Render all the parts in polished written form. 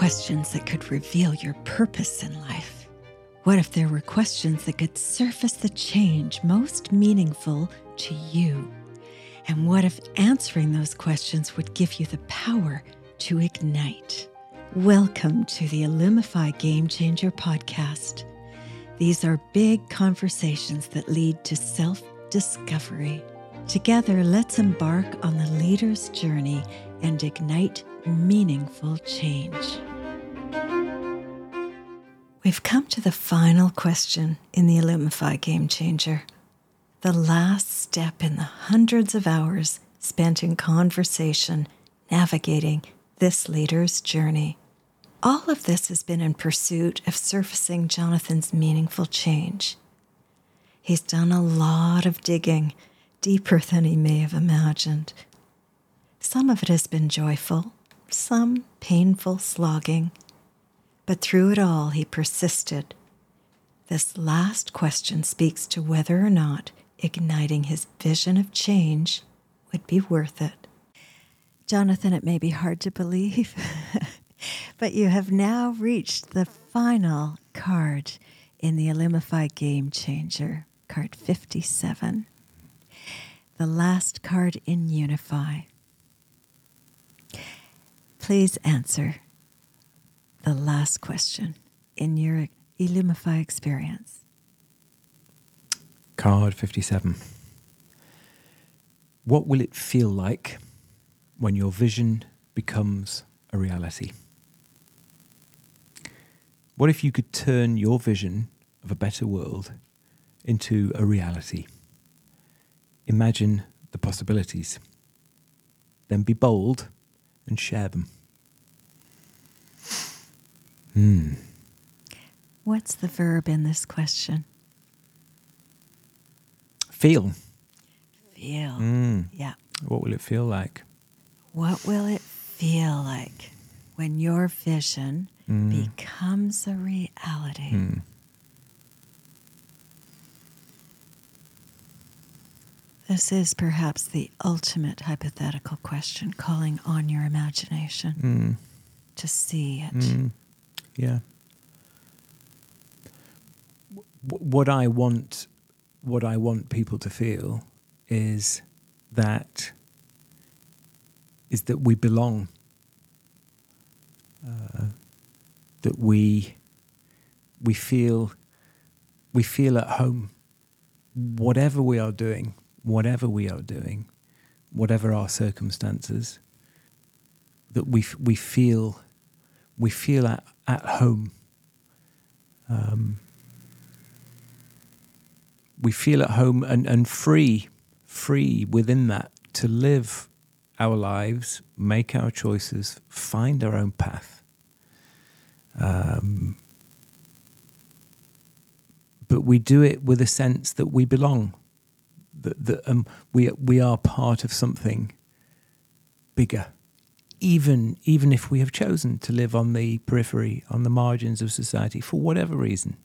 questions that could reveal your purpose in life? What if there were questions that could surface the change most meaningful to you? And what if answering those questions would give you the power to ignite? Welcome to the Illumify Game Changer podcast. These are big conversations that lead to self-discovery. Together, let's embark on the leader's journey and ignite meaningful change. We've come to the final question in the Illumify Game Changer. The last step in the hundreds of hours spent in conversation navigating this leader's journey. All of this has been in pursuit of surfacing Jonathan's meaningful change. He's done a lot of digging, deeper than he may have imagined. Some of it has been joyful, some painful slogging, but through it all he persisted. This last question speaks to whether or not igniting his vision of change would be worth it. Jonathan, it may be hard to believe, but you have now reached the final card in the Illumify Game Changer, card 57. The last card in Unify. Please answer the last question in your Illumify experience. Card 57. What will it feel like when your vision becomes a reality? What if you could turn your vision of a better world into a reality? Imagine the possibilities. Then be bold and share them. What's the verb in this question? Feel. Feel. Yeah. What will it feel like? What will it feel like when your vision becomes a reality? This is perhaps the ultimate hypothetical question, calling on your imagination to see it. Yeah. What I want people to feel is that we belong, that we feel at home, whatever we are doing, whatever our circumstances, that we feel at home. We feel at home and free within that to live our lives, make our choices, find our own path. But we do it with a sense that we belong, that we are part of something bigger, even if we have chosen to live on the periphery, on the margins of society for whatever reason.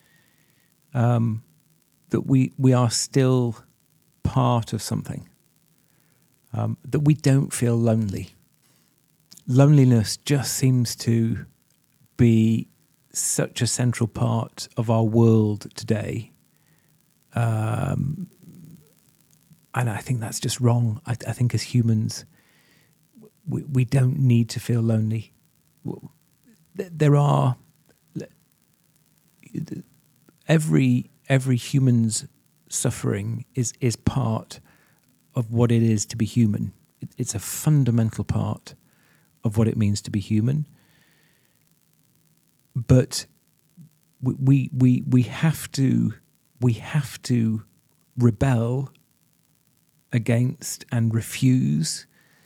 That we are still part of something, that we don't feel lonely. Loneliness just seems to be such a central part of our world today. And I think that's just wrong. I think as humans, we don't need to feel lonely. There are every human's suffering is part of what it is to be human. It's a fundamental part of what it means to be human. But we have to rebel against and refuse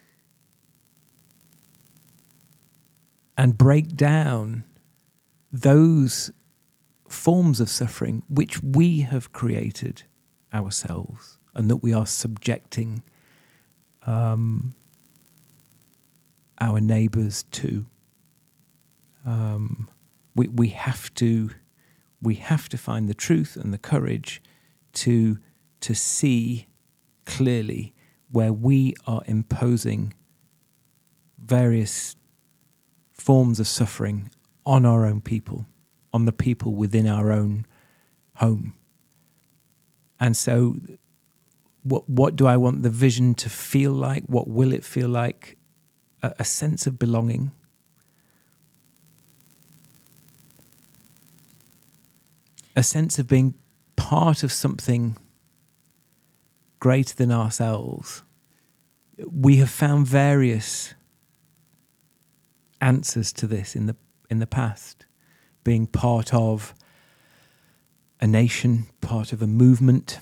and break down those forms of suffering which we have created ourselves and that we are subjecting our neighbours to. We have to find the truth and the courage to see clearly where we are imposing various forms of suffering on our own people, on the people within our own home. And so what do I want the vision to feel like? What will it feel like? A sense of belonging. A sense of being part of something greater than ourselves. We have found various answers to this in the past. Being part of a nation, part of a movement,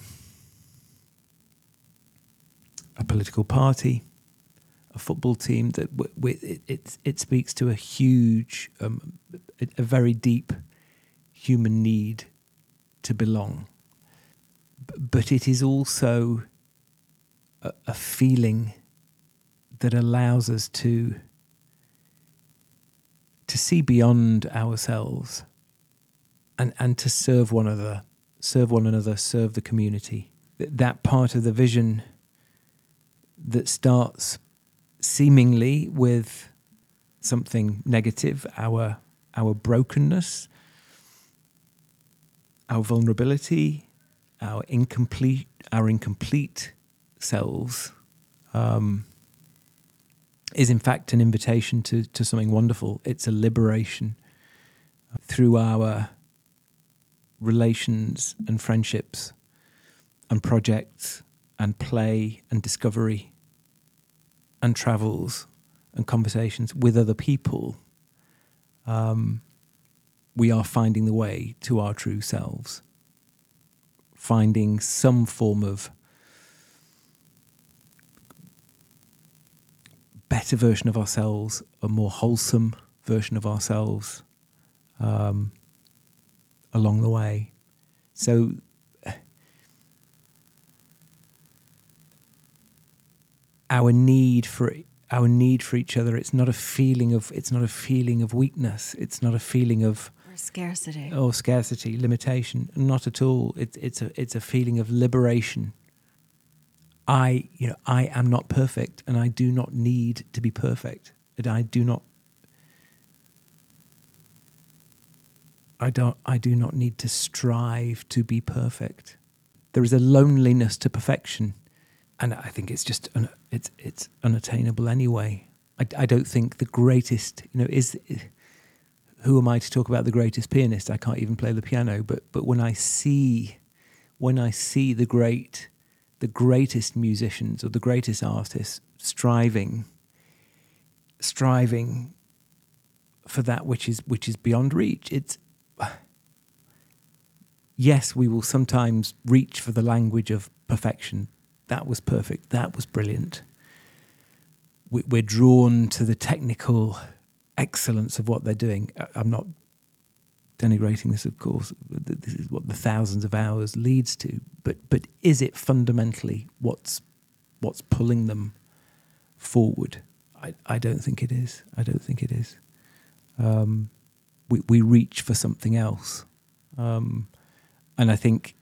a political party, a football team. That it speaks to a huge, a very deep human need to belong. But it is also a feeling that allows us to see beyond ourselves and to serve one another, serve the community. That part of the vision that starts seemingly with something negative, our brokenness, our vulnerability, our incomplete selves, is in fact an invitation to something wonderful. It's a liberation through our relations and friendships and projects and play and discovery and travels and conversations with other people. We are finding the way to our true selves, finding some form of better version of ourselves, a more wholesome version of ourselves along the way. So our need for each other, it's not a feeling of weakness, it's not a feeling of scarcity, limitation, not at all. It's a feeling of liberation. I am not perfect, and I do not need to be perfect. And I do not need to strive to be perfect. There is a loneliness to perfection, and I think it's just it's unattainable anyway. I don't think the greatest, who am I to talk about the greatest pianist? I can't even play the piano. But when I see the greatest musicians or the greatest artists striving for that which is beyond reach, it's yes, we will sometimes reach for the language of perfection. That was perfect. That was brilliant. We're drawn to the technical excellence of what they're doing. I'm not denigrating this, of course. This is what the thousands of hours leads to. But is it fundamentally what's pulling them forward? I don't think it is. We reach for something else, and I think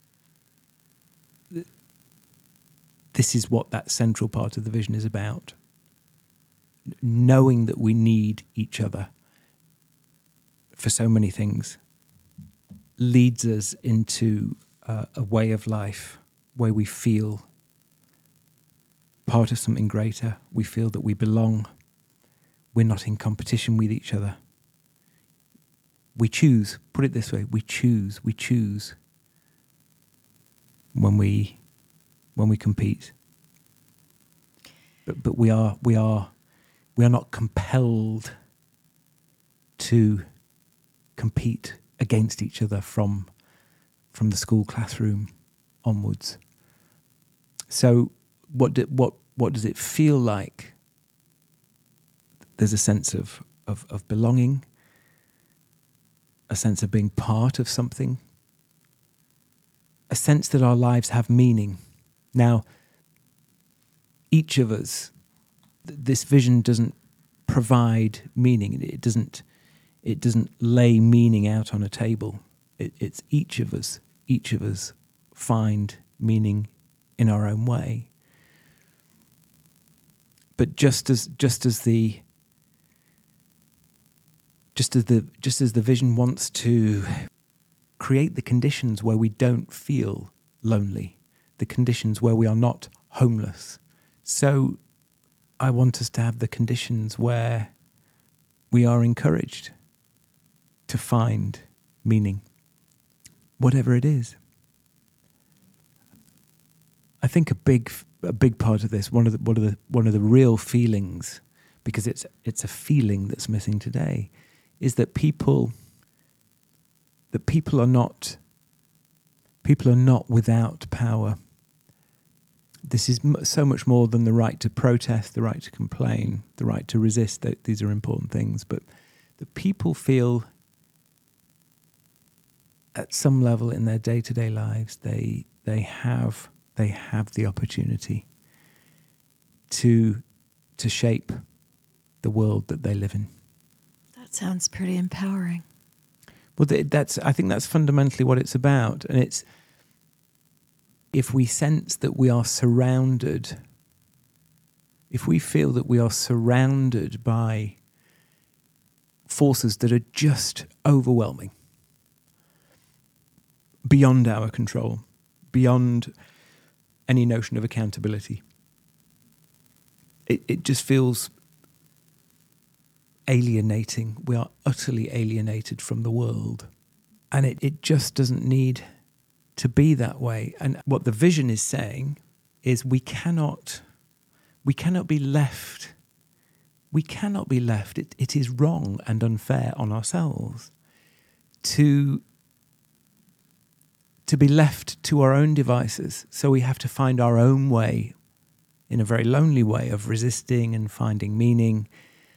this is what that central part of the vision is about. Knowing that we need each other for so many things leads us into a way of life where we feel part of something greater. We feel that we belong. We're not in competition with each other. We choose, put it this way, we choose when we compete. But we are not compelled to compete against each other from the school classroom onwards. So what does it feel like? There's a sense of belonging, a sense of being part of something, a sense that our lives have meaning. Now, each of us, this vision doesn't provide meaning. It doesn't lay meaning out on a table. It's each of us find meaning in our own way. But just as the as the vision wants to create the conditions where we don't feel lonely, the conditions where we are not homeless. So I want us to have the conditions where we are encouraged to find meaning, whatever it is. I think a big part of this, one of the real feelings, because it's a feeling that's missing today, is that people are not without power. This is so much more than the right to protest, the right to complain, the right to resist. These are important things, but the people feel at some level in their day-to-day lives they have the opportunity to shape the world that they live in. That sounds pretty empowering. Well, I think that's fundamentally what it's about. And it's, if we sense that we are surrounded, if we feel that we are surrounded by forces that are just overwhelming, beyond our control, beyond any notion of accountability, it just feels alienating. We are utterly alienated from the world. And it just doesn't need to be that way. And what the vision is saying is we cannot be left. We cannot be left. It is wrong and unfair on ourselves to be left to our own devices. So we have to find our own way, in a very lonely way, of resisting and finding meaning.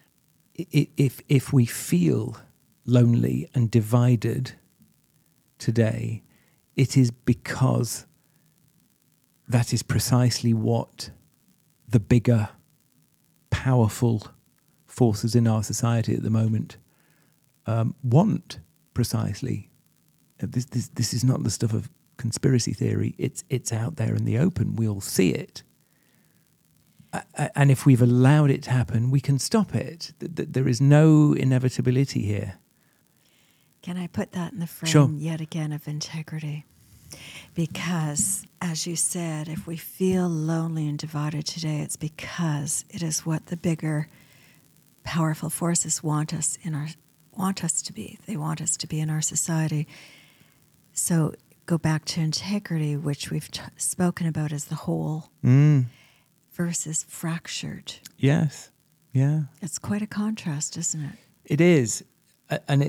If we feel lonely and divided today, it is because that is precisely what the bigger, powerful forces in our society at the moment want precisely. This is not the stuff of conspiracy theory. It's out there in the open. We all see it. And if we've allowed it to happen, we can stop it. There is no inevitability here. Can I put that in the frame Sure. yet again of integrity? Because, as you said, if we feel lonely and divided today, it's because it is what the bigger, powerful forces want us to be. They want us to be in our society. So go back to integrity, which we've spoken about as the whole, versus fractured. Yes. Yeah. It's quite a contrast, isn't it? It is. And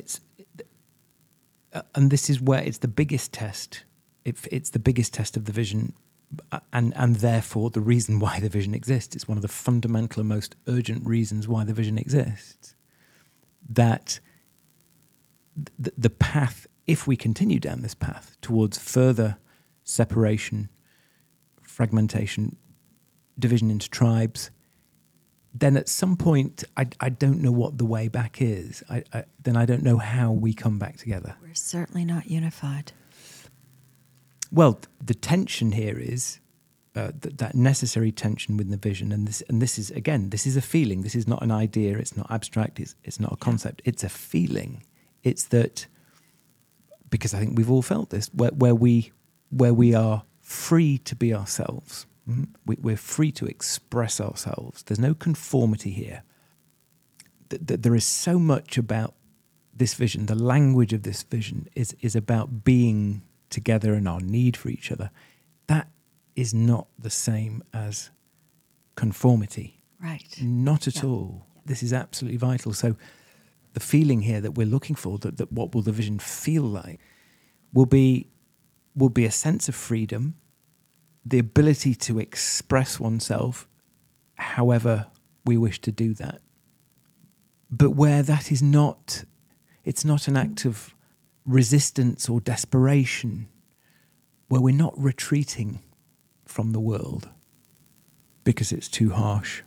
this is where it's the biggest test. It's the biggest test of the vision, and therefore the reason why the vision exists. It's one of the fundamental and most urgent reasons why the vision exists. That the path, if we continue down this path towards further separation, fragmentation, division into tribes, then at some point, I don't know what the way back is. Then I don't know how we come back together. We're certainly not unified. Well, the tension here is that necessary tension within the vision, and this is, again, this is a feeling. This is not an idea. It's not abstract. It's not a concept. It's a feeling. It's that, because I think we've all felt this, where we are free to be ourselves. We're free to express ourselves. There's no conformity here. There is so much about this vision. The language of this vision is about being together and our need for each other. That is not the same as conformity. Right. Not at all. This is absolutely vital. So the feeling here that we're looking for, that what will the vision feel like, will be a sense of freedom, the ability to express oneself however we wish to do that. But where that is not, it's not an act of resistance or desperation, where we're not retreating from the world because it's too harsh.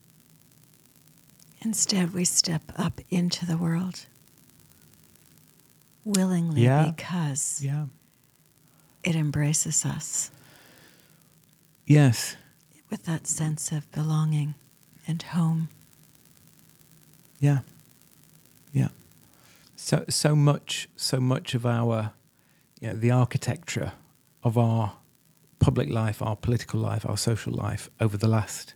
Instead, we step up into the world willingly because it embraces us. Yes. With that sense of belonging and home. Yeah. Yeah. So much of our, the architecture of our public life, our political life, our social life over the last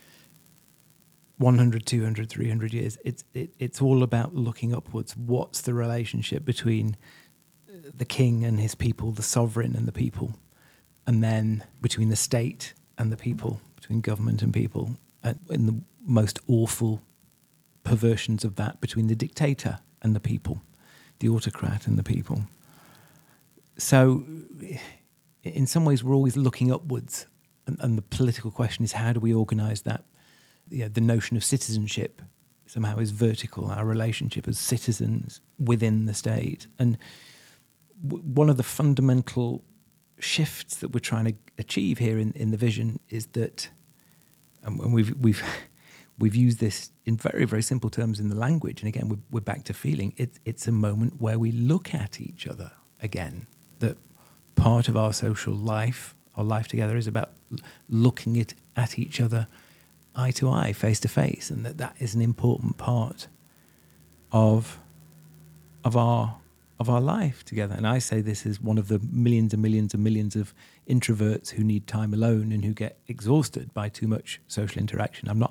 100, 200, 300 years, it's all about looking upwards. What's the relationship between the king and his people, the sovereign and the people, and then between the state and the people, between government and people, and in the most awful perversions of that, between the dictator and the people, the autocrat and the people. So in some ways we're always looking upwards, and the political question is, how do we organise that? The notion of citizenship somehow is vertical, our relationship as citizens within the state. And one of the fundamental shifts that we're trying to achieve here in the vision is that, and we've used this in very, very simple terms in the language, and again we're back to feeling, it's a moment where we look at each other again, that part of our social life, our life together, is about looking at each other eye to eye, face to face, and that is an important part of our life together. And I say this is one of the millions and millions and millions of introverts who need time alone and who get exhausted by too much social interaction. I'm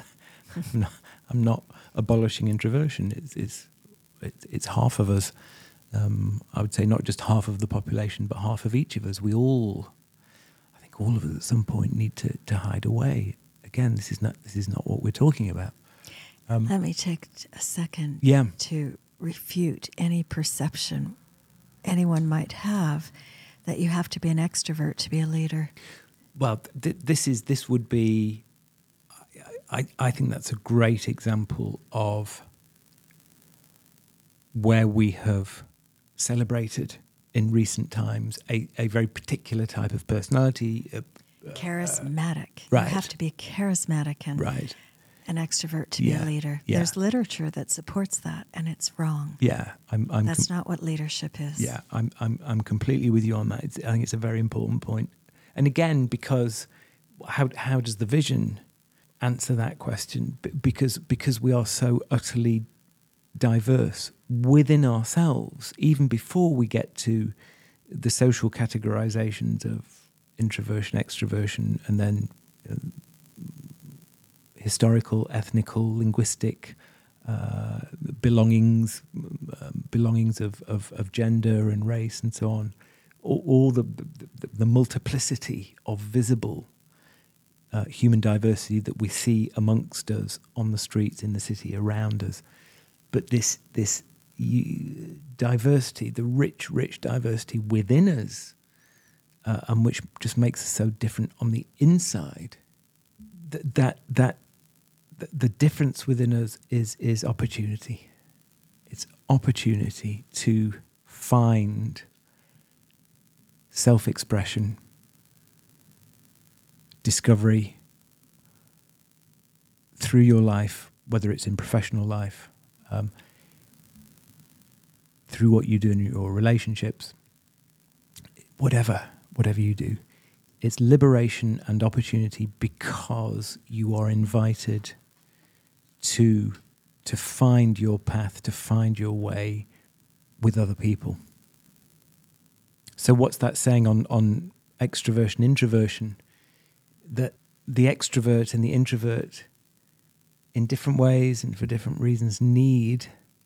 not abolishing introversion. It's half of us. I would say not just half of the population, but half of each of us. I think all of us at some point need to hide away. Again, this is not what we're talking about. Let me take a second to refute any perception anyone might have that you have to be an extrovert to be a leader. Well, this would be. I think that's a great example of where we have celebrated in recent times a very particular type of personality. Charismatic. Right. You have to be charismatic and an extrovert to be a leader. Yeah. There's literature that supports that, and it's wrong. Yeah, that's not what leadership is. Yeah, I'm completely with you on that. I think it's a very important point. And again, because how does the vision answer that question? Because we are so utterly diverse within ourselves, even before we get to the social categorizations of introversion, extroversion, and then historical, ethnical, linguistic belongings of gender and race and so on. All the multiplicity of visible human diversity that we see amongst us on the streets, in the city, around us. But this diversity, the rich diversity within us, and which just makes us so different on the inside, that the difference within us is opportunity. It's opportunity to find self-expression, discovery through your life, whether it's in professional life, through what you do in your relationships, whatever you do. It's liberation and opportunity because you are invited to find your path, to find your way with other people. So what's that saying on extroversion, introversion? That the extrovert and the introvert, in different ways and for different reasons, need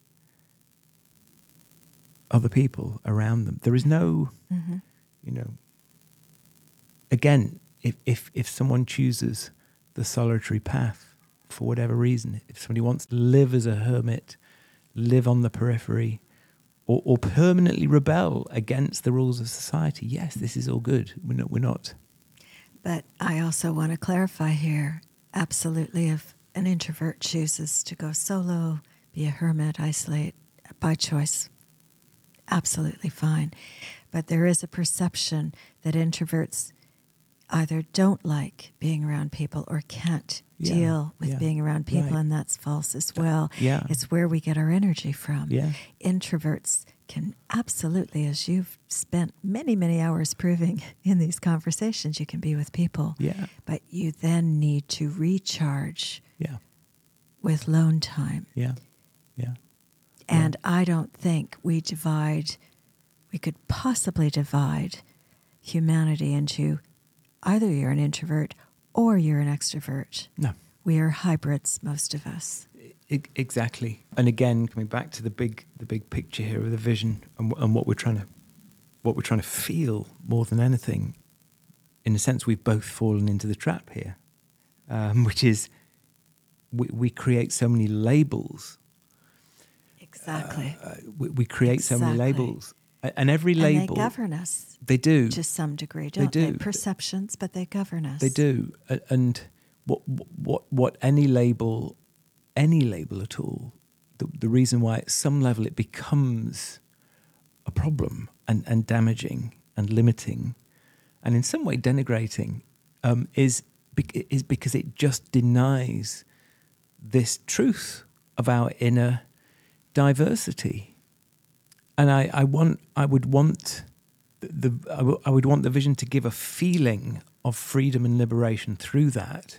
other people around them. There is no, again, if someone chooses the solitary path for whatever reason, if somebody wants to live as a hermit, live on the periphery, or permanently rebel against the rules of society, yes, this is all good. We're not. But I also want to clarify here, absolutely, if an introvert chooses to go solo, be a hermit, isolate by choice, absolutely fine. But there is a perception that introverts either don't like being around people or can't deal with being around people, and that's false as well. It's where we get our energy from. Introverts can absolutely, as you've spent many, many hours proving in these conversations, you can be with people. But you then need to recharge with lone time. And I don't think we could possibly divide humanity into either you're an introvert or you're an extrovert. No. We are hybrids, most of us. Exactly. And again, coming back to the big picture here of the vision and what we're trying to feel more than anything. In a sense, we've both fallen into the trap here, which is we create so many labels. Exactly. We create so many labels, and every label. And they govern us. They do to some degree, don't they? Perceptions, but they govern us. They do, and what any label at all. The reason why at some level it becomes a problem and damaging and limiting, and in some way denigrating, is because it just denies this truth of our inner diversity. And I would want the vision to give a feeling of freedom and liberation through that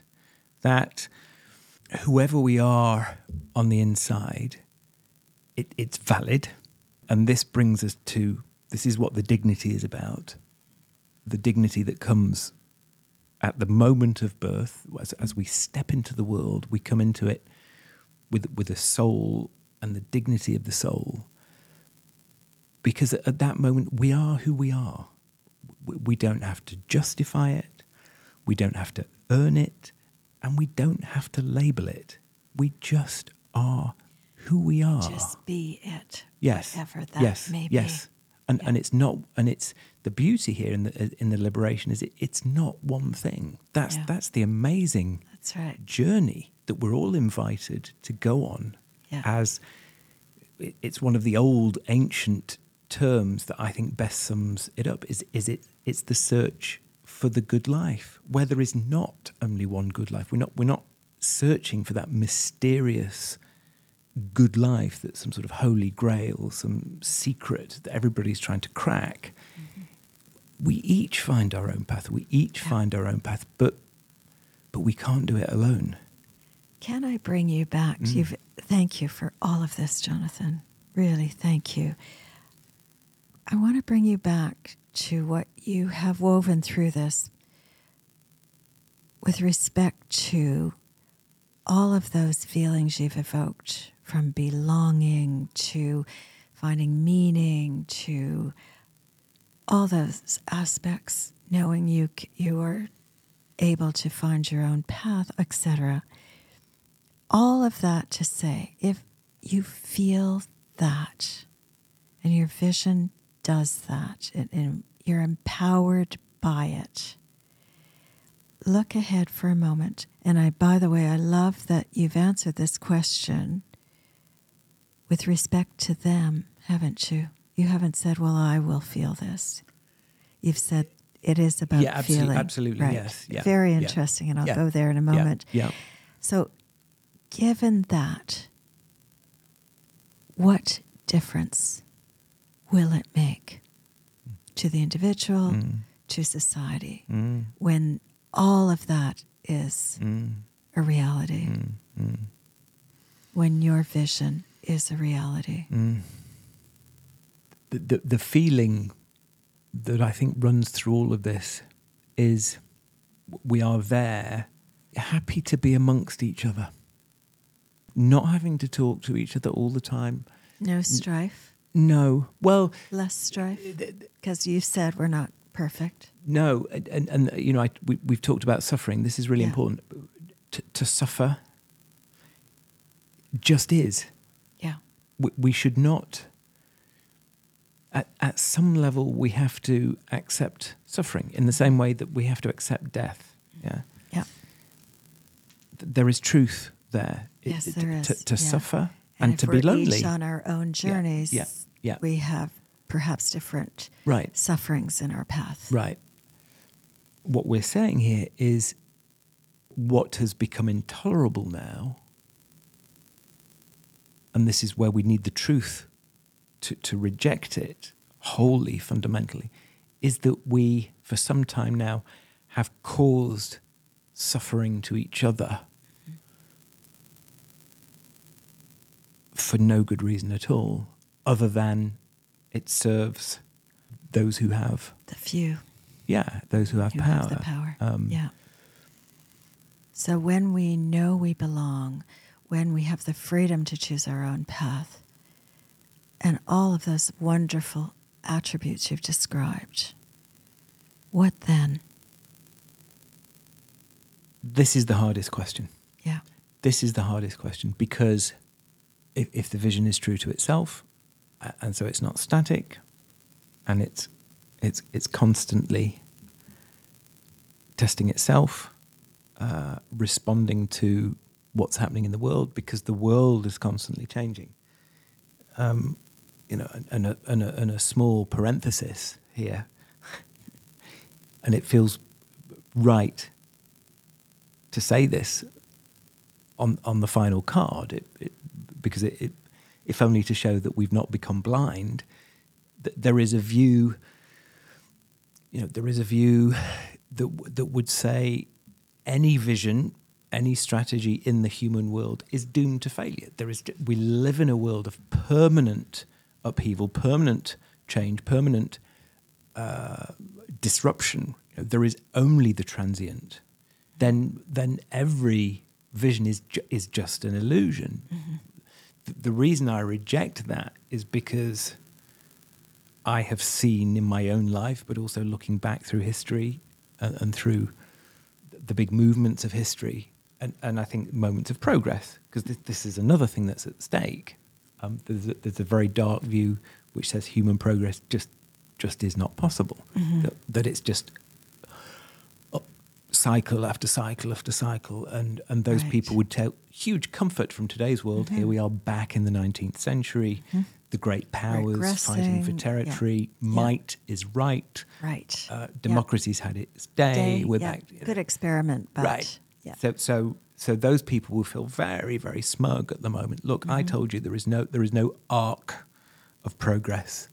whoever we are on the inside, it's valid. And this brings us to, this is what the dignity is about. The dignity that comes at the moment of birth, as we step into the world, we come into it with a soul and the dignity of the soul. Because at that moment, we are who we are. We don't have to justify it. We don't have to earn it. And we don't have to label it. We just are who we are. Just be it. Yes. Whatever that may be. Yes. And it's not. And it's the beauty here in the liberation is it's not one thing. That's the amazing. That's right. Journey that we're all invited to go on. Yeah. As it's one of the old ancient terms that I think best sums it up. It's the search for the good life, where there is not only one good life. We're not searching for that mysterious good life that's some sort of holy grail, some secret that everybody's trying to crack. Mm-hmm. We each find our own path. But we can't do it alone. Can I bring you back? Thank you for all of this, Jonathan. Really, thank you. I want to bring you back to what you have woven through this with respect to all of those feelings you've evoked, from belonging to finding meaning to all those aspects, knowing you are able to find your own path, etc. All of that to say, if you feel that and your vision does that, and you're empowered by it, look ahead for a moment. And by the way, I love that you've answered this question with respect to them, haven't you? You haven't said, well, I will feel this. You've said it is about feeling. Absolutely, right. Yes. Yeah. Very interesting, and I'll go there in a moment. Yeah. So, given that, what difference will it make to the individual, to society, when all of that is a reality? When your vision is a reality? The feeling that I think runs through all of this is we are there, happy to be amongst each other, not having to talk to each other all the time. No strife? No. Well, less strife? Because you said we're not perfect. No. And you know, we've talked about suffering. This is really important. To suffer just is. Yeah. We should not... At some level, we have to accept suffering in the same way that we have to accept death. Yeah. Yeah. There is truth there. Yes, there is. To suffer and to be lonely. Each on our own journeys, we have perhaps different sufferings in our path. Right. What we're saying here is what has become intolerable now, and this is where we need the truth to reject it wholly, fundamentally, is that we, for some time now, have caused suffering to each other for no good reason at all, other than it serves those who have The few those who have who power. have the power. Yeah. So when we know we belong, when we have the freedom to choose our own path, and all of those wonderful attributes you've described, what then? This is the hardest question. Yeah. This is the hardest question, because if the vision is true to itself, and so it's not static, and it's constantly testing itself, responding to what's happening in the world, because the world is constantly changing. And a small parenthesis here, and it feels right to say this on the final card, because if only to show that we've not become blind. There is a view, that would say any vision, any strategy in the human world is doomed to failure. We live in a world of permanent upheaval, permanent change, permanent disruption. There is only the transient. Then every vision is just an illusion. Mm-hmm. The reason I reject that is because I have seen in my own life, but also looking back through history and through the big movements of history, and I think moments of progress, because this is another thing that's at stake. There's a very dark view which says human progress just is not possible. Mm-hmm. That it's just cycle after cycle after cycle, and those Right. people would take huge comfort from today's world. Mm-hmm. Here we are back in the 19th century. Mm-hmm. The great powers fighting for territory. Yeah. Might is right. Right. Democracy's had its day. We're back. Good experiment, but right. Yeah. So those people will feel very, very smug at the moment. Look, mm-hmm. I told you there is no arc of progress.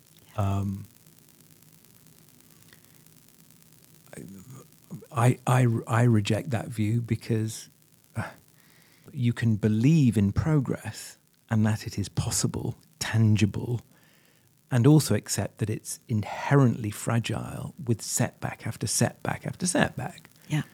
I reject that view, because you can believe in progress and that it is possible, tangible, and also accept that it's inherently fragile with setback after setback after setback. Yeah.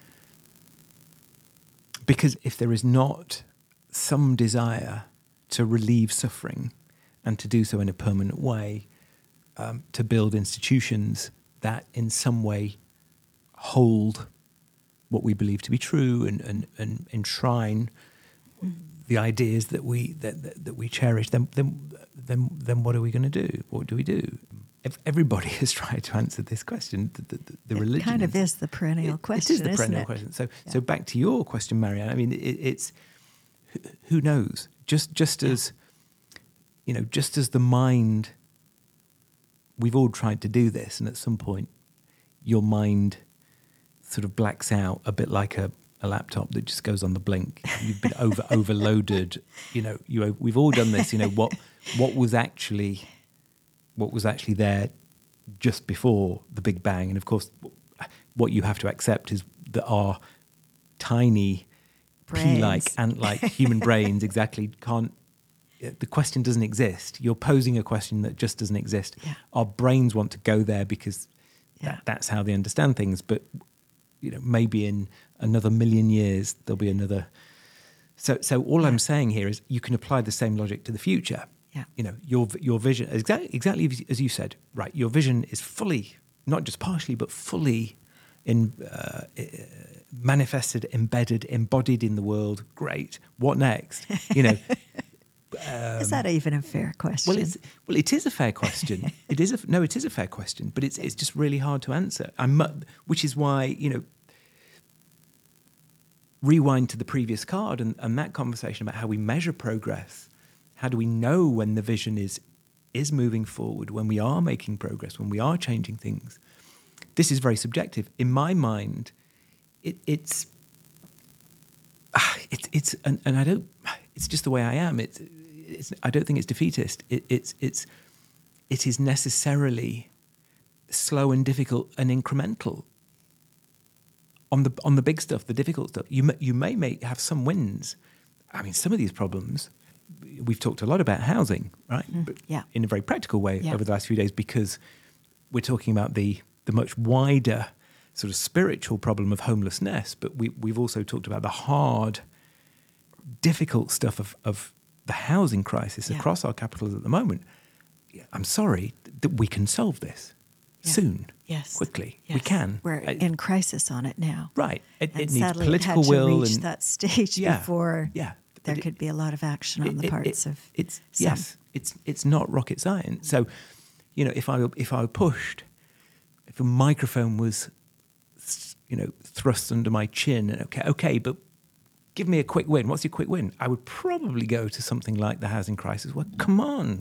Because if there is not some desire to relieve suffering and to do so in a permanent way, to build institutions that in some way hold what we believe to be true and enshrine the ideas that we cherish, then what are we going to do? What do we do? Everybody has tried to answer this question. The religion kind of is the perennial question. It is the perennial question. So back to your question, Marianne. I mean, it's who knows? Just as the mind. We've all tried to do this, and at some point, your mind sort of blacks out, a bit like a laptop that just goes on the blink. You've been overloaded. We've all done this. What was actually there just before the Big Bang, and of course, what you have to accept is that our tiny pea-like, ant-like human brains exactly can't. The question doesn't exist. You're posing a question that just doesn't exist. Yeah. Our brains want to go there because that's how they understand things. But maybe in another million years there'll be another. So all I'm saying here is you can apply the same logic to the future. Yeah. Your vision, exactly as you said, right? Your vision is fully, not just partially, but fully manifested, embedded, embodied in the world. Great. What next? Is that even a fair question? Well, it is a fair question. It is a fair question, but it's just really hard to answer. Which is why rewind to the previous card and that conversation about how we measure progress. How do we know when the vision is moving forward? When we are making progress? When we are changing things? This is very subjective. In my mind, it's and I don't. It's just the way I am. I don't think it's defeatist. It is necessarily slow and difficult and incremental. On the big stuff, the difficult stuff, you may have some wins. I mean, some of these problems, we've talked a lot about housing, right? But Yeah. in a very practical way Yeah. over the last few days, because we're talking about the much wider sort of spiritual problem of homelessness, but we've also talked about the hard, difficult stuff of the housing crisis Yeah. across our capitals at the moment. I'm sorry that we can solve this soon, Yes. quickly. Yes. We can. We're in crisis on it now. Right. It And needs sadly, political it had will to reach and that stage before yeah. there But could be a lot of action on the parts of it's some. yes, it's not rocket science. So, if I were pushed, if a microphone was, thrust under my chin, and okay, but give me a quick win. What's your quick win? I would probably go to something like the housing crisis. Well, come on,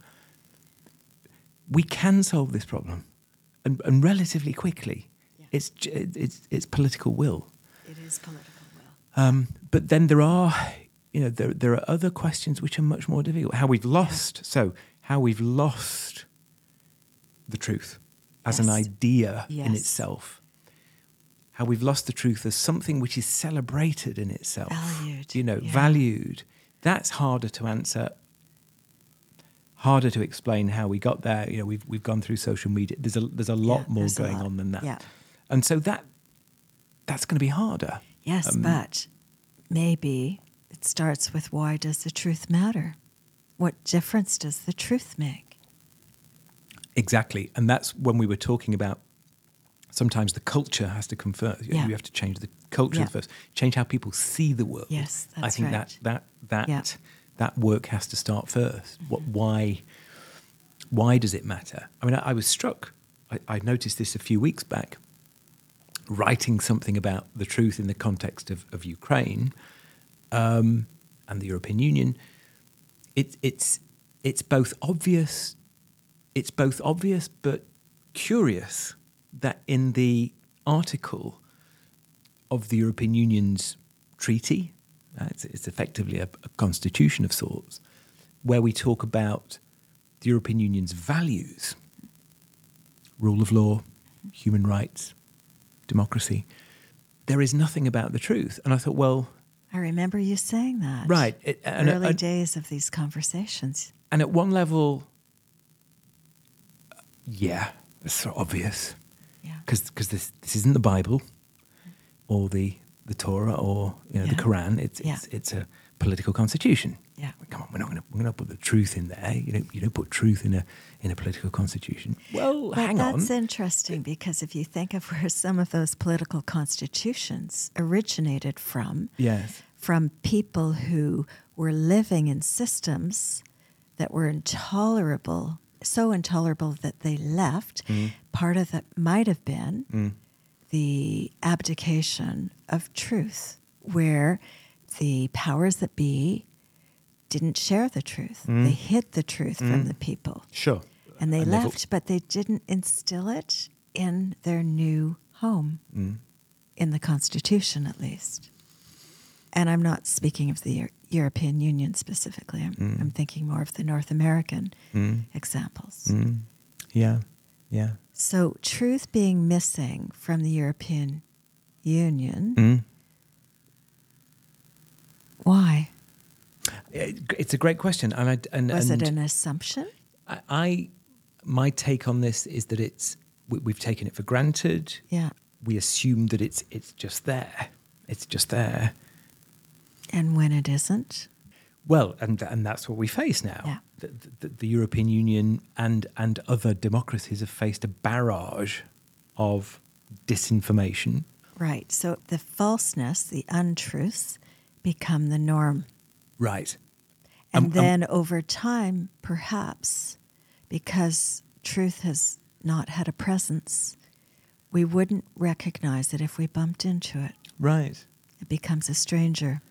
we can solve this problem, and relatively quickly. Yeah. It's political will. It is political will. But then there are, there are other questions which are much more difficult. How we've lost the truth as an Yes. idea in Yes. itself. How we've lost the truth as something which is celebrated in itself. Valued. Valued. That's harder to answer. Harder to explain how we got there. We've gone through social media. There's a lot more going on than that. Yeah. And so that's going to be harder. Yes, but maybe it starts with, why does the truth matter? What difference does the truth make? Exactly. And that's when we were talking about sometimes the culture has to come first. Yeah. You have to change the culture Yeah. first, change how people see the world. Yes, that's I think right. that work has to start first. Why does it matter? I mean, I was struck. I noticed this a few weeks back, writing something about the truth in the context of Ukraine and the European Union. It's both obvious. It's both obvious but curious that in the article of the European Union's treaty, it's effectively a constitution of sorts, where we talk about the European Union's values, rule of law, human rights, democracy, there is nothing about the truth. And I thought, well... I remember you saying that. Right. Early days of these conversations. And at one level, it's so obvious. Yeah. Because this isn't the Bible or the Torah or the Quran. It's a political constitution. Yeah. Come on, we're not going to put the truth in there. You don't put truth in a political constitution. Well, hang on. That's interesting, because if you think of where some of those political constitutions originated from, Yes. from people who were living in systems that were intolerable, so intolerable that they left. Part of that might have been the abdication of truth, where the powers that be didn't share the truth. They hid the truth from the people. Sure. And they they've left, but they didn't instill it in their new home, in the Constitution at least. And I'm not speaking of the European Union specifically. I'm thinking more of the North American examples. Yeah. So truth being missing from the European Union, why? It's a great question. Was it an assumption? My take on this is that we've taken it for granted. Yeah. We assume that it's just there. It's just there. And when it isn't? Well, and that's what we face now. Yeah. The European Union and other democracies have faced a barrage of disinformation. Right. So the falseness, the untruths, become the norm. Right. And then over time, perhaps, because truth has not had a presence, we wouldn't recognize it if we bumped into it. Right. It becomes a stranger.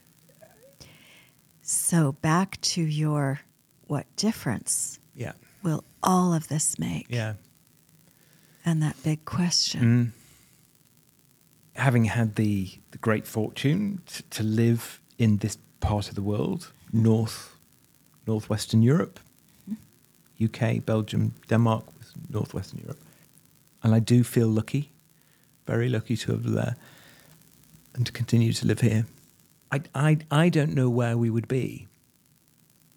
So back to your, what difference Yeah. will all of this make? Yeah. And that big question. Having had the great fortune to live in this part of the world, northwestern Europe, UK, Belgium, Denmark, northwestern Europe, and I do feel lucky, very lucky to have there and to continue to live here. I don't know where we would be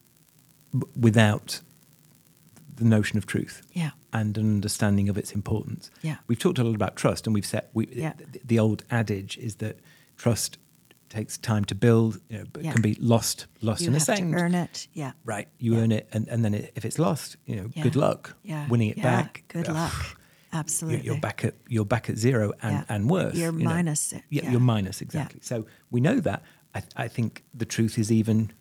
without the notion of truth Yeah. and an understanding of its importance. Yeah. We've talked a lot about trust, and we've said the old adage is that trust takes time to build, but Yeah. can be lost You in a have second. to earn it. Yeah. Right, you earn it, and then if it's lost, Yeah. good luck Yeah. winning it Yeah. back. Good luck. Absolutely. You're back at zero and worse. You're minus it. You're minus, exactly. Yeah. So we know that. I think the truth is even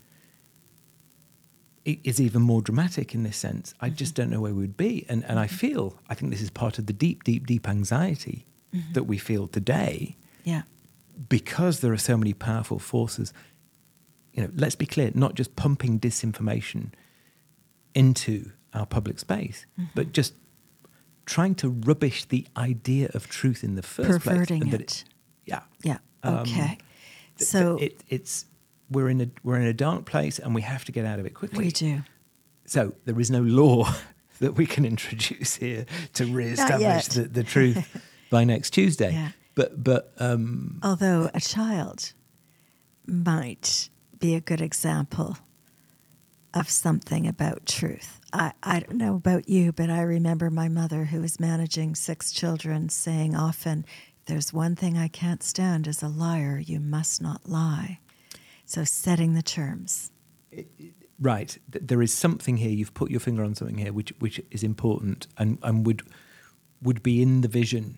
more dramatic in this sense. I just don't know where we'd be, and I think this is part of the deep anxiety that we feel today. Yeah. Because there are so many powerful forces, let's be clear, not just pumping disinformation into our public space, but just trying to rubbish the idea of truth in the first place. Perverting And it. Yeah. Okay. So we're in a dark place, and we have to get out of it quickly. we do. So there is no law that we can introduce here to re-establish the truth by next Tuesday. Yeah. But Although a child might be a good example of something about truth. I don't know about you, but I remember my mother, who was managing 6 children, saying often, "There's one thing I can't stand as a liar. You must not lie." So setting the terms. right, there is something here. You've put your finger on something here, which is important, and would be in the vision.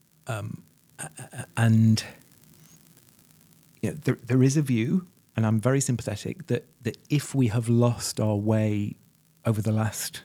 And there is a view, and I'm very sympathetic, that if we have lost our way over the last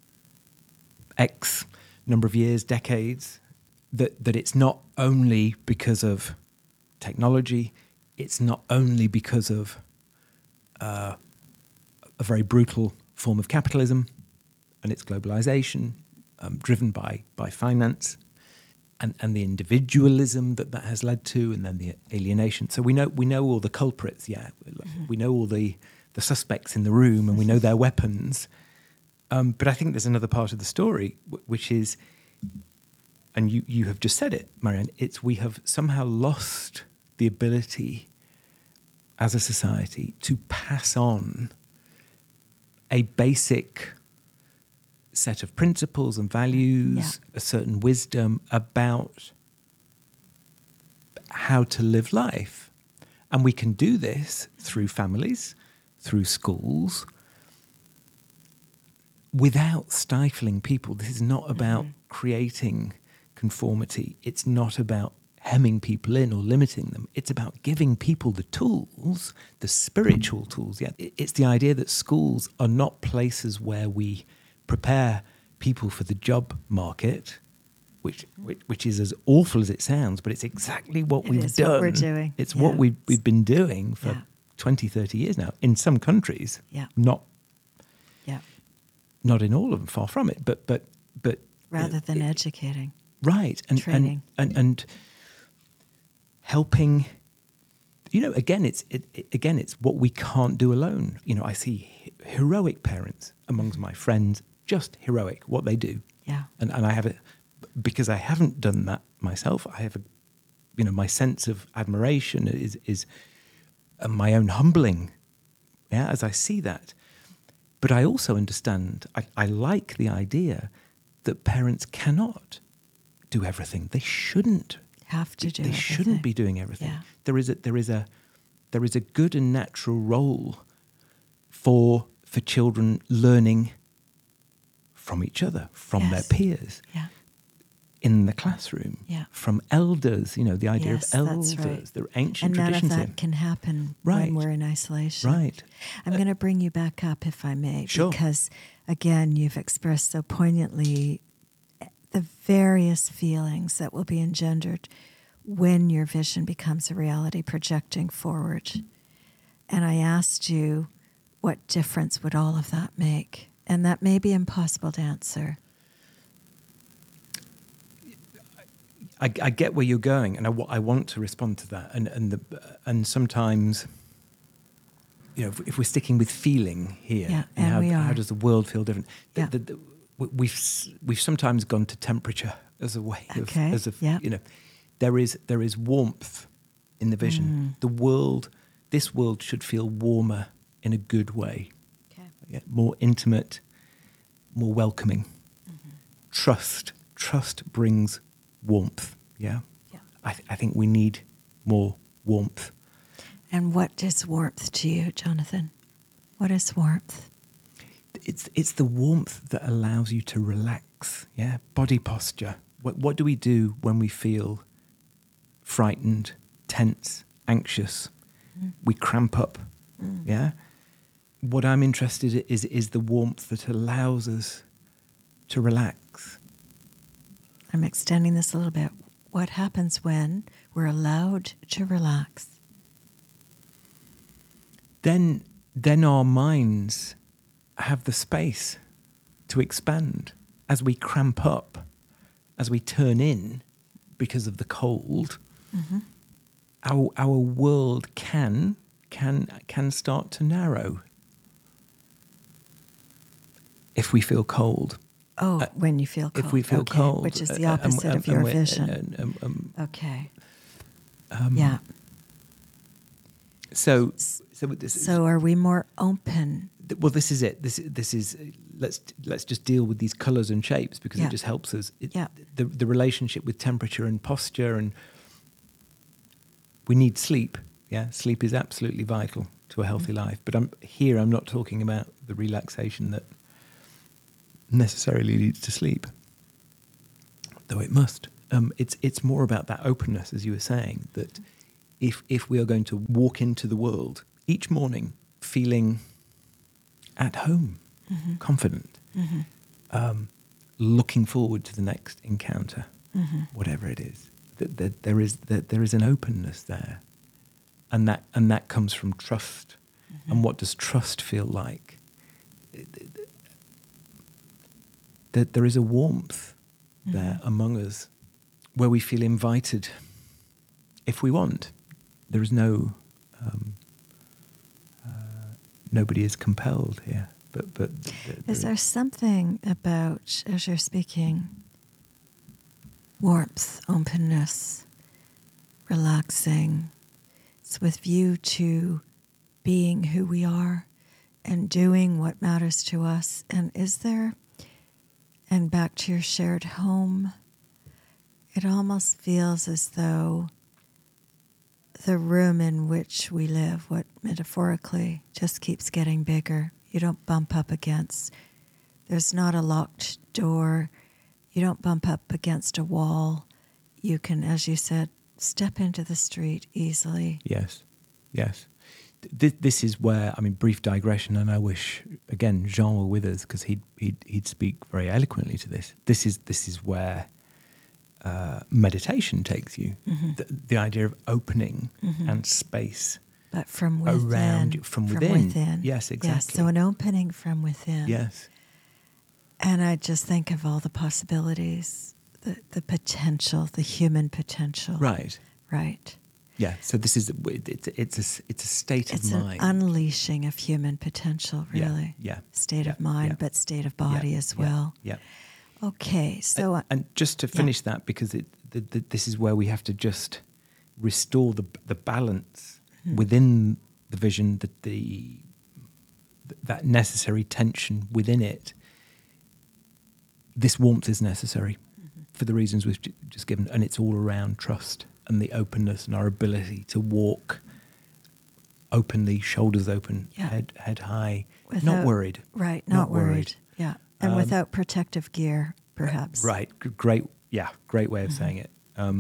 X number of years, decades, that it's not only because of technology, it's not only because of a very brutal form of capitalism and its globalization, driven by finance, and the individualism that has led to, and then the alienation. So we know all the culprits. Yeah, we know all the suspects in the room, and we know their weapons. But I think there's another part of the story, which is, and you have just said it, Marianne. It's we have somehow lost the ability as a society to pass on a basic set of principles and values, a certain wisdom about how to live life. And we can do this through families, through schools, without stifling people. This is not about creating conformity. It's not about hemming people in or limiting them. It's about giving people the tools, the spiritual tools. Yeah, it's the idea that schools are not places where we prepare people for the job market, which is as awful as it sounds, but it's exactly what we've done. What we're doing. It's what we've been doing for 20, 30 years now. In some countries, not in all of them, far from it, but rather than educating. Right. And training. And helping, again, it's what we can't do alone. I see heroic parents amongst my friends, just heroic, what they do. Yeah. And I have it, because I haven't done that myself, I have my sense of admiration is my own humbling, as I see that. But I also understand, I like the idea that parents cannot do everything. They shouldn't have to do They everything. shouldn't be doing everything. Yeah. There is a good and natural role for children learning from each other, from their peers, in the classroom, from elders. The idea of elders, right. the ancient and none traditions. of that can happen Right. when we're in isolation. Right. I'm going to bring you back up, if I may, Sure. because again, you've expressed so poignantly the various feelings that will be engendered when your vision becomes a reality projecting forward. And I asked you, what difference would all of that make? And that may be impossible to answer. I get where you're going, and I want to respond to that. And sometimes, if we're sticking with feeling here, and how does the world feel different? Yeah. We've sometimes gone to temperature as a way of there is warmth in the vision. This world should feel warmer in a good way. Okay. yeah, more intimate, more welcoming. Trust brings warmth. Yeah, Yeah. I think we need more warmth. And what is warmth to you, Jonathan? What is warmth? It's the warmth that allows you to relax. Yeah, body posture. What do we do when we feel frightened, tense, anxious? We cramp up. Yeah. What I'm interested in is the warmth that allows us to relax. I'm extending this a little bit. What happens when we're allowed to relax? Then our minds have the space to expand. As we cramp up, as we turn in because of the cold, our world can start to narrow if we feel cold. Oh, when you feel cold. If we feel okay, cold. which is the opposite of your vision. Okay. Yeah. So are we more open? well, this is it. This is let's just deal with these colours and shapes because Yeah. it just helps us. Yeah. The relationship with temperature and posture, and we need sleep. Yeah, sleep is absolutely vital to a healthy life. But I'm not talking about the relaxation that necessarily leads to sleep, though it must. It's more about that openness, as you were saying, that if we are going to walk into the world each morning feeling at home, confident, looking forward to the next encounter, whatever it is, that there is an openness there, and that comes from trust. And what does trust feel like? That there is a warmth there among us, where we feel invited if we want. There is no nobody is compelled here, but Is there something about, as you're speaking, warmth, openness, relaxing, it's with view to being who we are and doing what matters to us? And is there, and back to your shared home, it almost feels as though the room in which we live, what metaphorically just keeps getting bigger. You don't bump up against, there's not a locked door. You don't bump up against a wall. You can, as you said, step into the street easily. Yes. This is where, brief digression, and I wish again Jean were with us because he'd speak very eloquently to this. This is where meditation takes you. The idea of opening and space, but from within, around you, from within. Yes, exactly. Yes, so an opening from within. Yes. And I just think of all the possibilities, the potential, the human potential. Right. Right. Yeah. So this is it's a state of mind. It's an unleashing of human potential, really. Yeah. State of mind, but state of body as well. Yeah. Okay. So and just to finish that, because this is where we have to just restore the balance within the vision, that necessary tension within it. This warmth is necessary for the reasons we've just given, and it's all around trust and the openness and our ability to walk openly, shoulders open, head high, not worried. Right, not worried. Yeah, and without protective gear, perhaps. Right, great way of saying it.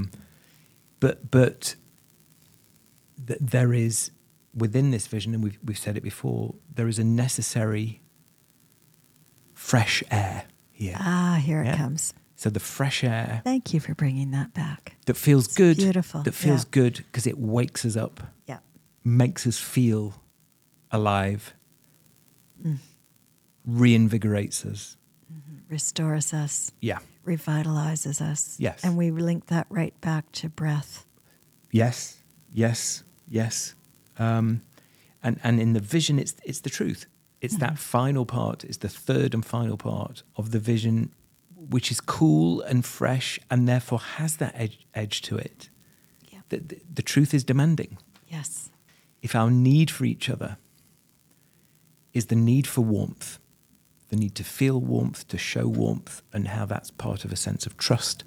But there is, within this vision, and we've said it before, there is a necessary fresh air here. Here it comes. So the fresh air. Thank you for bringing that back. That feels good. Beautiful. That feels good because it wakes us up. Yeah. Makes us feel alive. Reinvigorates us. Restores us. Yeah. Revitalizes us. Yes. And we link that right back to breath. Yes. And in the vision, it's the truth. It's that final part. It's the third and final part of the vision, which is cool and fresh and therefore has that edge to it. Yeah. The truth is demanding. Yes. If our need for each other is the need for warmth, the need to feel warmth, to show warmth, and how that's part of a sense of trust.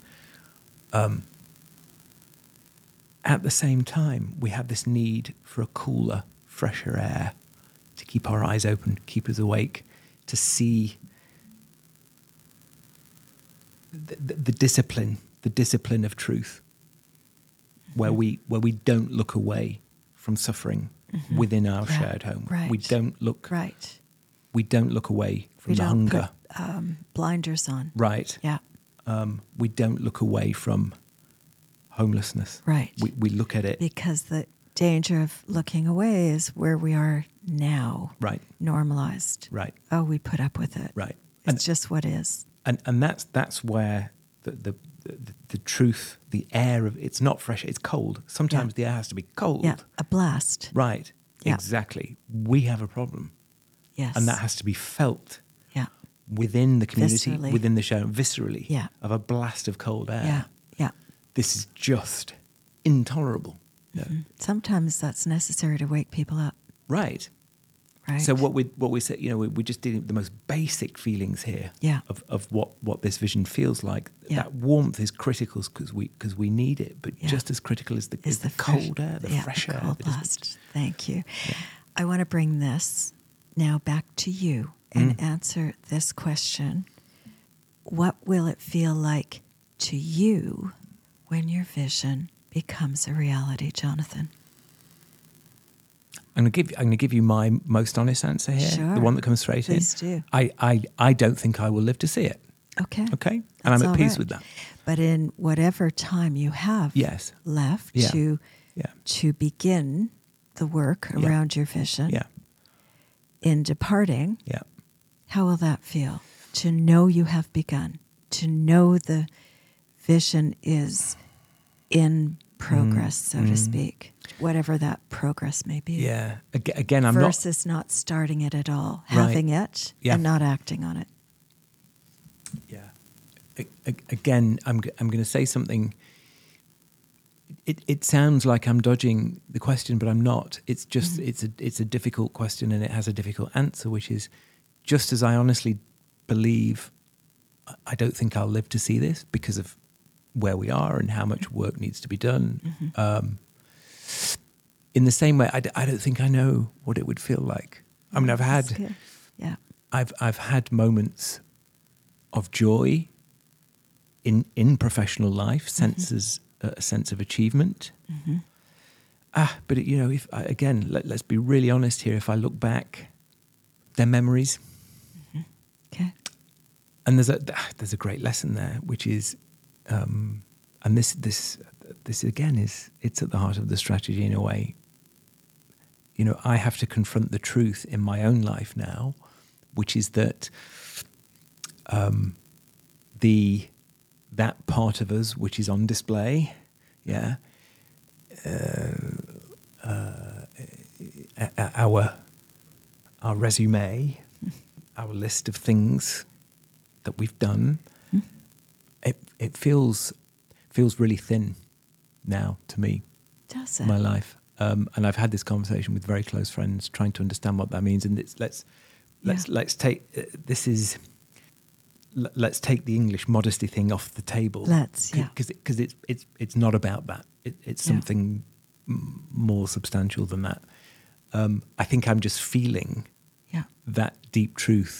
At the same time, we have this need for a cooler, fresher air to keep our eyes open, keep us awake, to see the discipline of truth, where we don't look away from suffering within our shared home. Right. We don't look Right. We don't look away from We the don't hunger. put blinders on. Right. Yeah. We don't look away from homelessness. Right. We look at it. Because the danger of looking away is where we are now. Right. Normalized. Right. Oh, we put up with it. Right. It's just what is. And that's where the truth, the air of it's not fresh, it's cold. Sometimes the air has to be cold. Yeah. A blast. Right. Yeah. Exactly. We have a problem. Yes. And that has to be felt Yeah. within the community, Viscerally. within the show, viscerally, Yeah. of a blast of cold air. Yeah. Yeah. This is just intolerable. Mm-hmm. Sometimes that's necessary to wake people up. Right. Right. So what we say, we're just dealing with the most basic feelings here. Yeah. Of what this vision feels like. Yeah. That warmth is critical because we need it, but Yeah. just as critical is the fresh- cold air, the yeah, fresh the air. cold the blast. Thank you. I want to bring this now back to you and answer this question. What will it feel like to you when your vision becomes a reality, Jonathan? I'm going to give you my most honest answer here, Sure. the one that comes straight Please in. do. I don't think I will live to see it. Okay. Okay, and That's I'm all at peace right. with that. But in whatever time you have Yes. left Yeah. to begin the work Yeah. around your vision, Yeah. in departing, Yeah. how will that feel? To know you have begun, to know the vision is in progress, so to speak, whatever that progress may be. Yeah. Again, I'm versus not starting it at all, Right. having it Yeah. and not acting on it. Yeah. Again, I'm going to say something. It sounds like I'm dodging the question, but I'm not. It's just it's a difficult question, and it has a difficult answer, which is just as I honestly believe I don't think I'll live to see this because of where we are and how much work needs to be done. In the same way, I don't think I know what it would feel like. I mean, That's good. Yeah. I've had moments of joy in professional life, a sense of achievement. But if again, let's be really honest here. If I look back, they're memories, Okay. and there's a great lesson there, which is, and this again it's at the heart of the strategy in a way. I have to confront the truth in my own life now, which is that that part of us which is on display, our resume, our list of things that we've done, it feels really thin now to me. Does In my it? life, and I've had this conversation with very close friends, trying to understand what that means. And let's take let's take the English modesty thing off the table. Because it's not about that. It's something more substantial than that. I think I'm just feeling that deep truth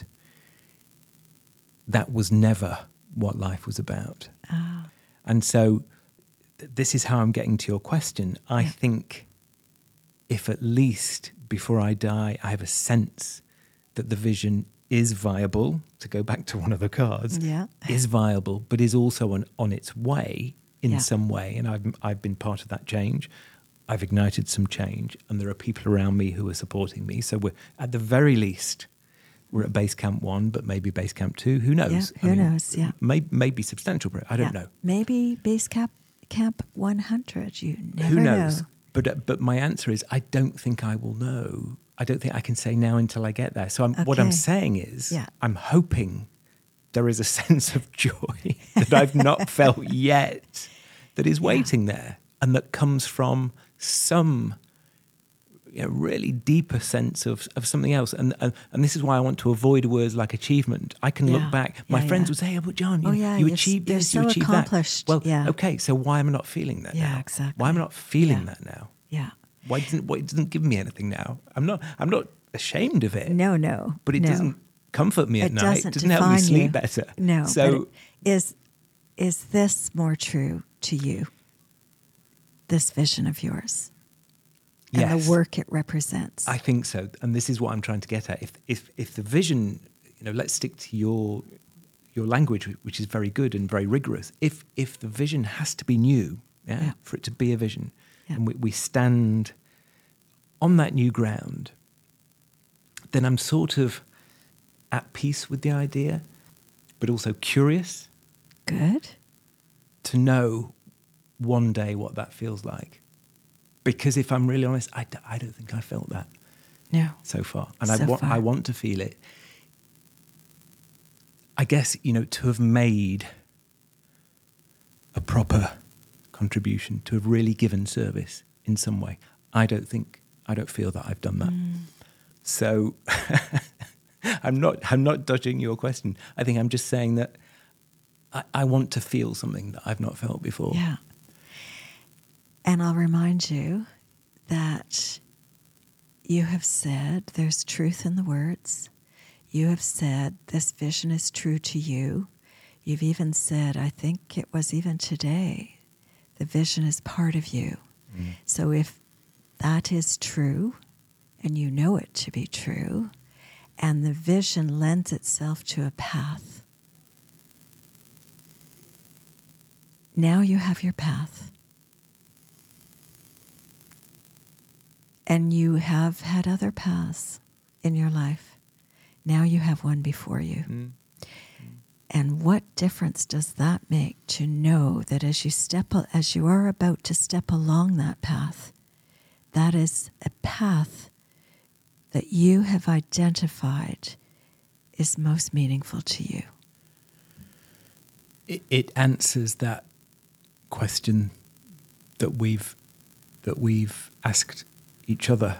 that was never what life was about. And so this is how I'm getting to your question. I think if at least before I die, I have a sense that the vision is viable, to go back to one of the cards, is viable, but is also on its way in some way. And I've been part of that change. I've ignited some change, and there are people around me who are supporting me. So we're, at the very least, we're at base camp 1, but maybe base camp 2. Who knows? Who knows? Yeah. Maybe substantial. I don't know. Maybe base camp 100. You never Who knows? know. But my answer is I don't think I will know. I don't think I can say now until I get there. So what I'm saying is I'm hoping there is a sense of joy that I've not felt yet that is waiting there, and that comes from some really deeper sense of something else. And this is why I want to avoid words like achievement. I can look back. My friends would say, "Oh, but John, you achieved this, you achieved accomplished. that." Well, okay, so why am I not feeling that now? Yeah, exactly. Why am I not feeling that now? Yeah. Why it doesn't give me anything now? I'm not ashamed of it. No. But it doesn't comfort me at night. It doesn't help me sleep better. No. So is this more true to you? This vision of yours? And yes. the work it represents. I think so. And this is what I'm trying to get at. If the vision, let's stick to your language, which is very good and very rigorous. If the vision has to be new, for it to be a vision, and we stand on that new ground, then I'm sort of at peace with the idea, but also curious. Good. To know one day what that feels like. Because if I'm really honest, I don't think I felt that so far. And I want to feel it. I guess, to have made a proper contribution, to have really given service in some way, I don't feel that I've done that. So I'm not dodging your question. I think I'm just saying that I want to feel something that I've not felt before. Yeah. And I'll remind you that you have said there's truth in the words. You have said this vision is true to you. You've even said, I think it was even today, the vision is part of you. So if that is true, and you know it to be true, and the vision lends itself to a path, now you have your path. And you have had other paths in your life. Now you have one before you. And what difference does that make to know that as you are about to step along that path, that is a path that you have identified is most meaningful to you? It answers that question that we've asked each other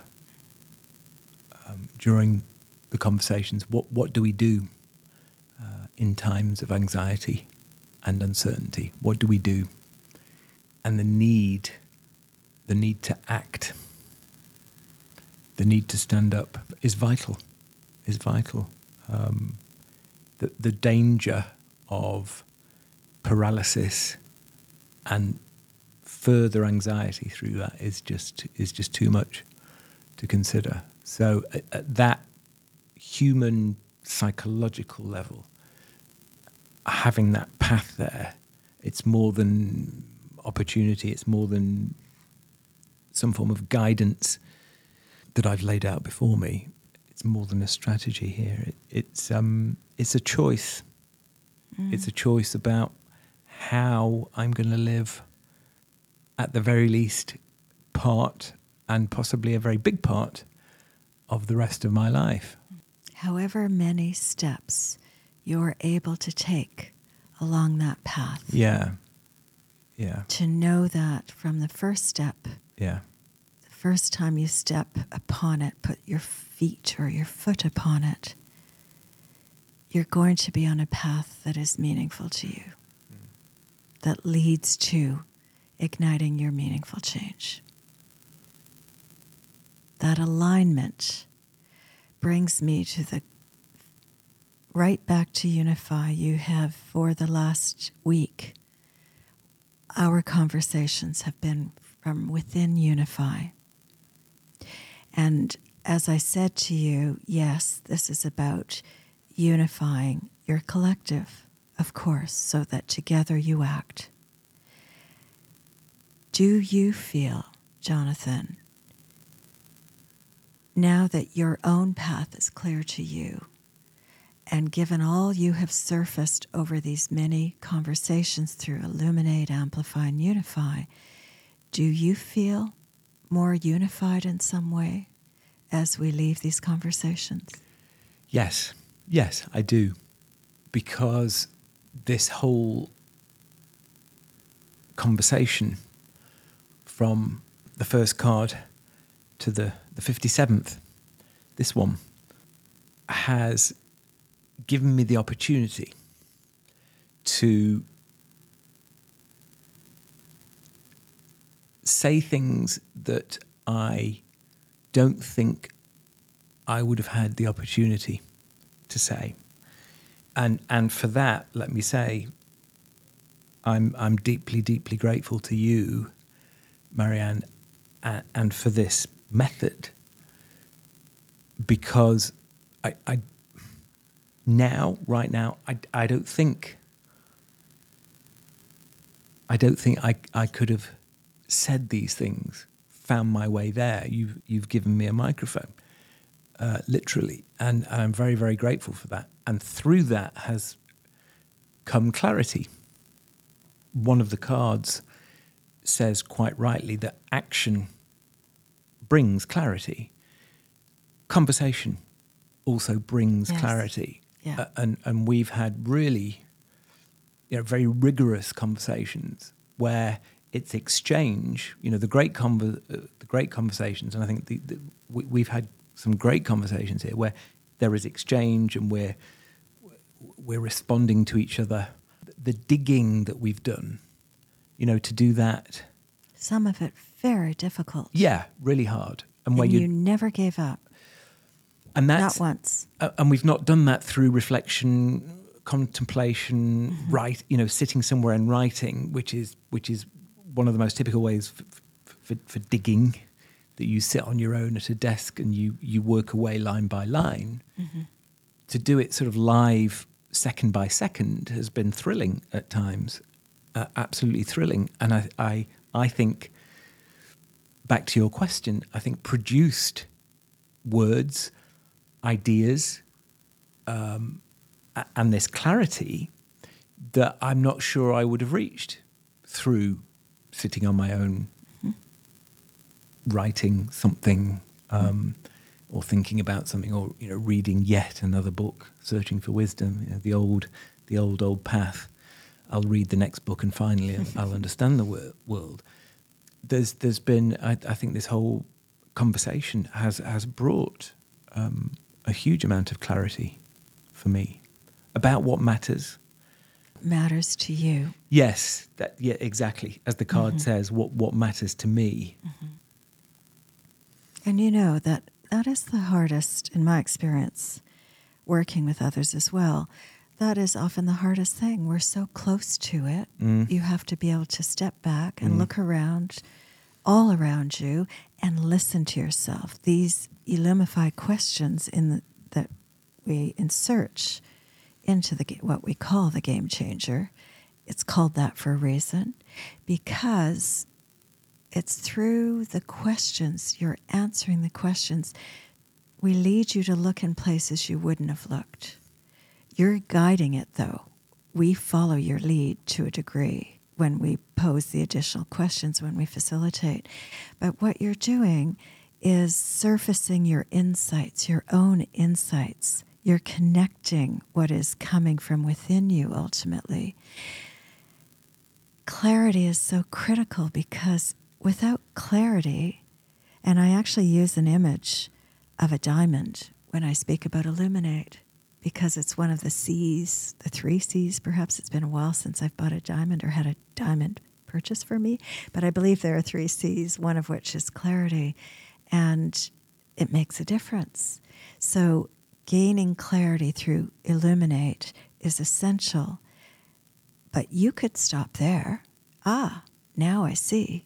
during the conversations. What do we do in times of anxiety and uncertainty? What do we do? And the need to act, the need to stand up is vital. The danger of paralysis and further anxiety through that is just too much to consider. So at that human psychological level, having that path there, it's more than opportunity, it's more than some form of guidance that I've laid out before me. It's more than a strategy here. It's a choice. It's a choice about how I'm going to live, at the very least, part and possibly a very big part of the rest of my life. However many steps you're able to take along that path. Yeah. To know that from the first step, the first time you step upon it, put your feet or your foot upon it, you're going to be on a path that is meaningful to you, that leads to igniting your meaningful change. That alignment brings me to right back to Unify. You have, for the last week, our conversations have been from within Unify. And as I said to you, yes, this is about unifying your collective, of course, so that together you act. Do you feel, Jonathan, now that your own path is clear to you, and given all you have surfaced over these many conversations through Illuminate, Amplify, and Unify, do you feel more unified in some way as we leave these conversations? Yes, I do. Because this whole conversation, from the first card to the the 57th, this one, has given me the opportunity to say things that I don't think I would have had the opportunity to say. And for that, let me say, I'm deeply, deeply grateful to you, Marianne, and for this method, because I right now, I don't think I could have said these things, found my way there. You've given me a microphone, literally, and I'm very, very grateful for that. And through that has come clarity. One of the cards says quite rightly that action brings clarity. Conversation also brings clarity. Yeah. And we've had really, very rigorous conversations where it's exchange. The great conversations, and I think we've had some great conversations here where there is exchange and we're responding to each other. The digging that we've done, to do that. Some of it very difficult. Yeah, really hard. And where you never gave up. And that's not once. And we've not done that through reflection, contemplation, right? Sitting somewhere and writing, which is one of the most typical ways for digging, that you sit on your own at a desk and you work away line by line. Mm-hmm. To do it sort of live, second by second, has been thrilling at times, absolutely thrilling. And I think, back to your question, I think produced words, ideas, and this clarity that I'm not sure I would have reached through sitting on my own, writing something, or thinking about something, or reading yet another book, searching for wisdom. The old path. I'll read the next book and finally I'll understand the world. There's been, I think, this whole conversation has brought a huge amount of clarity for me about what matters to you. Yes, exactly. As the card says, what matters to me. And that is the hardest, in my experience, working with others as well. That is often the hardest thing. We're so close to it. You have to be able to step back and look around, all around you, and listen to yourself. These Illumify questions that we insert into what we call the Game Changer. It's called that for a reason, because it's through the questions, you're answering the questions, we lead you to look in places you wouldn't have looked. You're guiding it, though. We follow your lead to a degree when we pose the additional questions, when we facilitate. But what you're doing is surfacing your insights, your own insights. You're connecting what is coming from within you ultimately. Clarity is so critical, because without clarity, and I actually use an image of a diamond when I speak about illuminate, because it's one of the C's, the 3 C's. Perhaps it's been a while since I've bought a diamond or had a diamond purchased for me, but I believe there are 3 C's, one of which is clarity, and it makes a difference. So gaining clarity through illuminate is essential, but you could stop there. Now I see.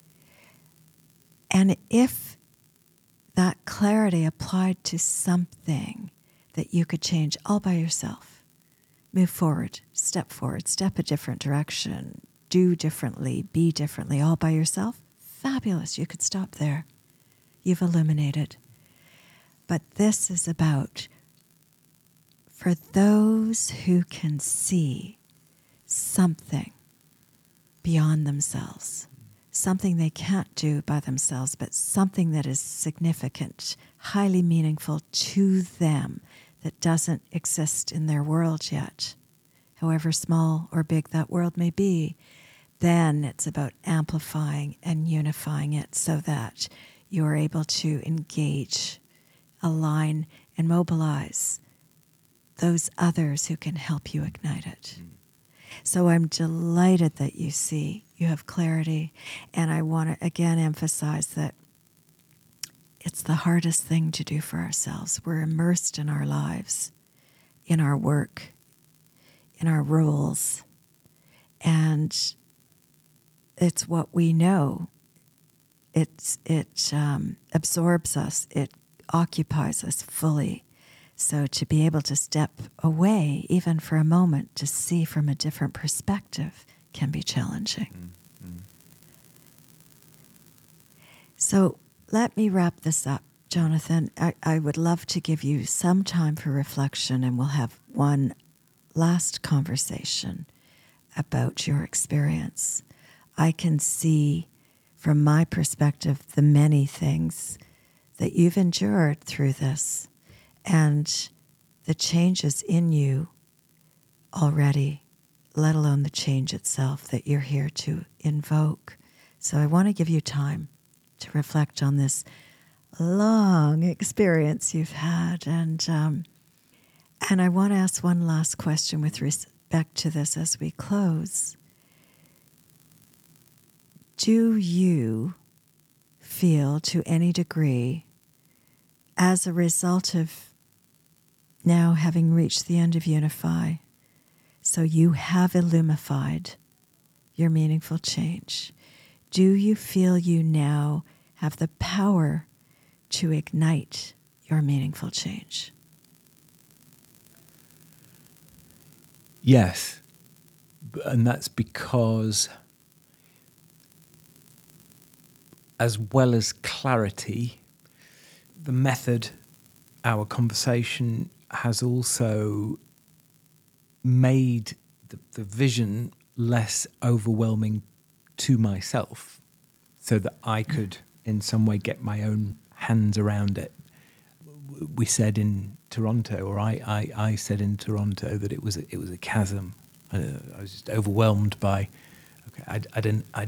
And if that clarity applied to something that you could change all by yourself, move forward, step a different direction, do differently, be differently, all by yourself, fabulous. You could stop there. You've illuminated. But this is about, for those who can see something beyond themselves, something they can't do by themselves, but something that is significant, highly meaningful to them, that doesn't exist in their world yet, however small or big that world may be. Then it's about amplifying and unifying it so that you're able to engage, align, and mobilize those others who can help you ignite it. So I'm delighted that you see, you have clarity. And I want to again emphasize that it's the hardest thing to do for ourselves. We're immersed in our lives, in our work, in our roles. And it's what we know. It absorbs us. It occupies us fully. So to be able to step away, even for a moment, to see from a different perspective can be challenging. Mm-hmm. So let me wrap this up, Jonathan. I would love to give you some time for reflection, and we'll have one last conversation about your experience. I can see from my perspective the many things that you've endured through this and the changes in you already, let alone the change itself that you're here to invoke. So I want to give you time to reflect on this long experience you've had. And I want to ask one last question with respect to this as we close. Do you feel to any degree, as a result of now having reached the end of Unify, so you have illumified your meaningful change, do you feel you now have the power to ignite your meaningful change? Yes. And that's because, as well as clarity, the method, our conversation, has also made the vision less overwhelming to myself so that I could in some way get my own hands around it. We said in Toronto, or I said in Toronto, that it was a chasm. I was just overwhelmed by, I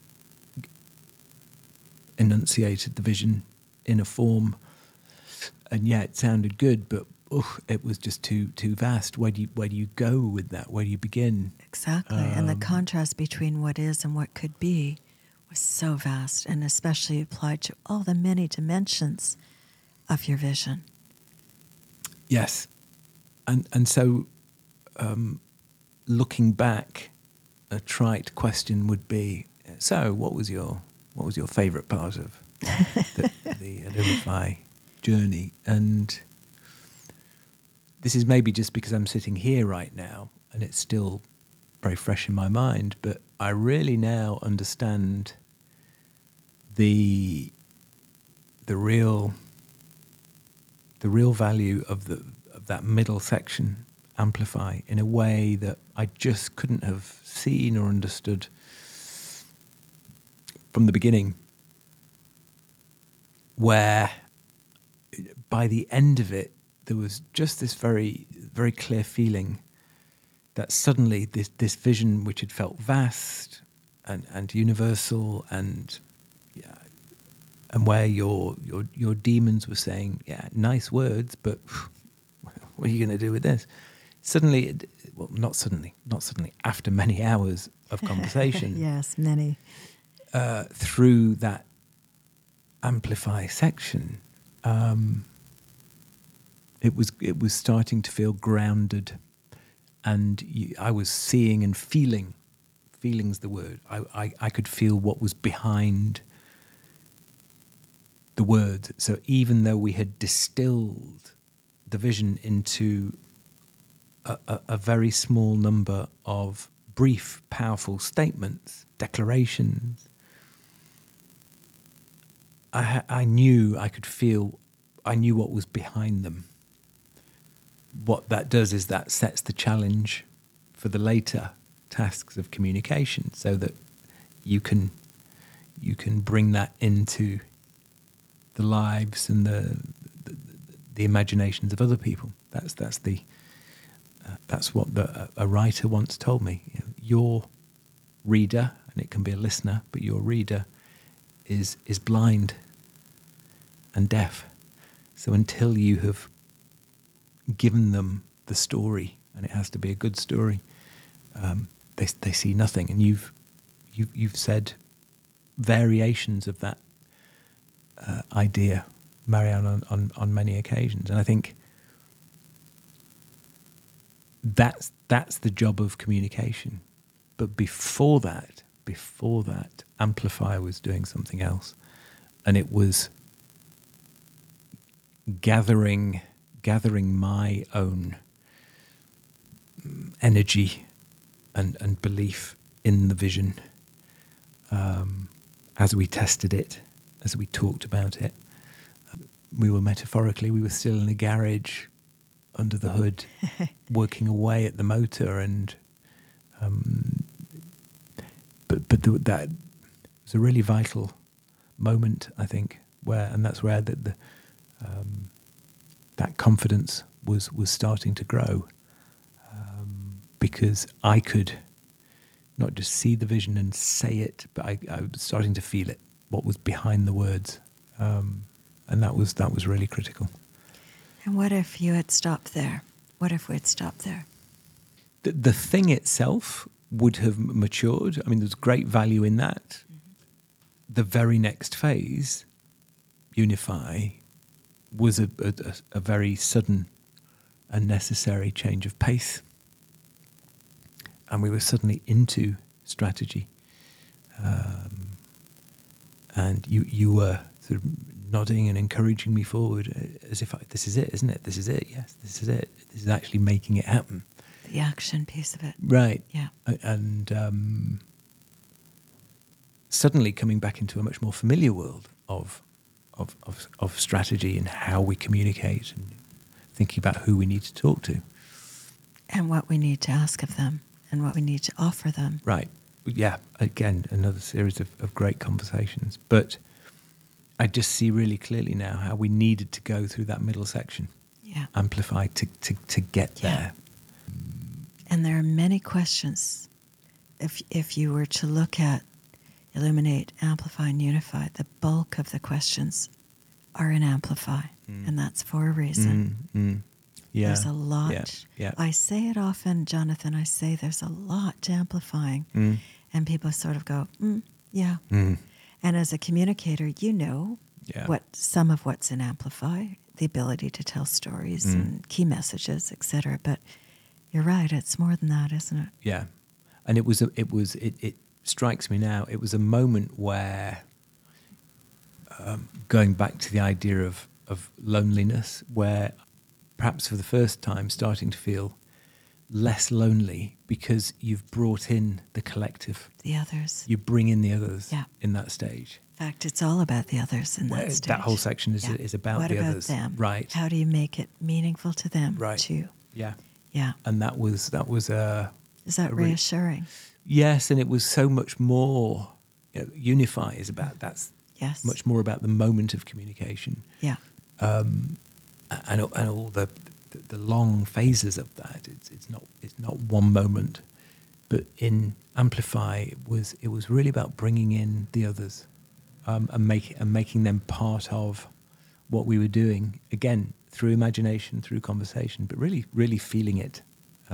enunciated the vision in a form, and yeah, it sounded good, but it was just too vast. Where do you go with that? Where do you begin? Exactly, and the contrast between what is and what could be was so vast, and especially applied to all the many dimensions of your vision. Yes, and so looking back, a trite question would be: so, what was your favourite part of the Illumify journey? And this is maybe just because I'm sitting here right now and it's still very fresh in my mind, but I really now understand the real value of that middle section, Amplify, in a way that I just couldn't have seen or understood from the beginning, where by the end of it, there was just this very, very clear feeling that suddenly this vision, which had felt vast and universal, and where your demons were saying, yeah, nice words, but what are you going to do with this? Suddenly, not suddenly, after many hours of conversation. Yes, many. Through that Amplify section, it was starting to feel grounded, and I was seeing and feeling. Feeling's the word. I could feel what was behind the words. So even though we had distilled the vision into a very small number of brief, powerful statements, declarations, I knew I could feel, I knew what was behind them. What that does is that sets the challenge for the later tasks of communication, so that you can bring that into the lives and the imaginations of other people. That's what a writer once told me. Your reader, and it can be a listener, but your reader is blind and deaf. So until you have given them the story, and it has to be a good story, they see nothing. And you've said variations of that idea, Marianne, on many occasions, and I think that's the job of communication. But before that, Amplify was doing something else, and it was gathering my own energy and belief in the vision as we tested it, as we talked about it. We were still in a garage under the hood, working away at the motor, and that was a really vital moment, I think, and that's where that confidence was starting to grow, because I could not just see the vision and say it, but I was starting to feel it, what was behind the words, and that was really critical. And what if you had stopped there? What if we had stopped there? The thing itself would have matured. I mean, there's great value in that. Mm-hmm. The very next phase, Unify, was a very sudden and necessary change of pace. And we were suddenly into strategy. And you were sort of nodding and encouraging me forward as if this is it, isn't it? This is it, yes, this is it. This is actually making it happen. The action piece of it. Right. Yeah. And suddenly coming back into a much more familiar world of strategy and how we communicate and thinking about who we need to talk to. And what we need to ask of them and what we need to offer them. Right. Yeah. Again, another series of great conversations. But I just see really clearly now how we needed to go through that middle section. Yeah. Amplify to get there. And there are many questions. If you were to look at Illuminate, Amplify, and Unify, the bulk of the questions are in Amplify. And that's for a reason. Yeah. There's a lot. Yeah. I say it often, Jonathan, I say there's a lot to amplifying. And people sort of go, yeah. And as a communicator, you know some of what's in Amplify, the ability to tell stories and key messages, etc. But you're right, it's more than that, isn't it? Yeah. And it strikes me now, it was a moment where, going back to the idea of loneliness, where perhaps for the first time starting to feel less lonely because you've brought in the collective. The others. You bring in the others in that stage. In fact, it's all about the others in that stage. That whole section is about the others. What about them? Right. How do you make it meaningful to them too? Yeah. Yeah. And that was Is that reassuring? Yes, and it was so much more. Unify is about much more about the moment of communication. Yeah. And all the long phases of that. It's not one moment, but in Amplify it was really about bringing in the others, and making them part of what we were doing, again through imagination, through conversation, but really feeling it.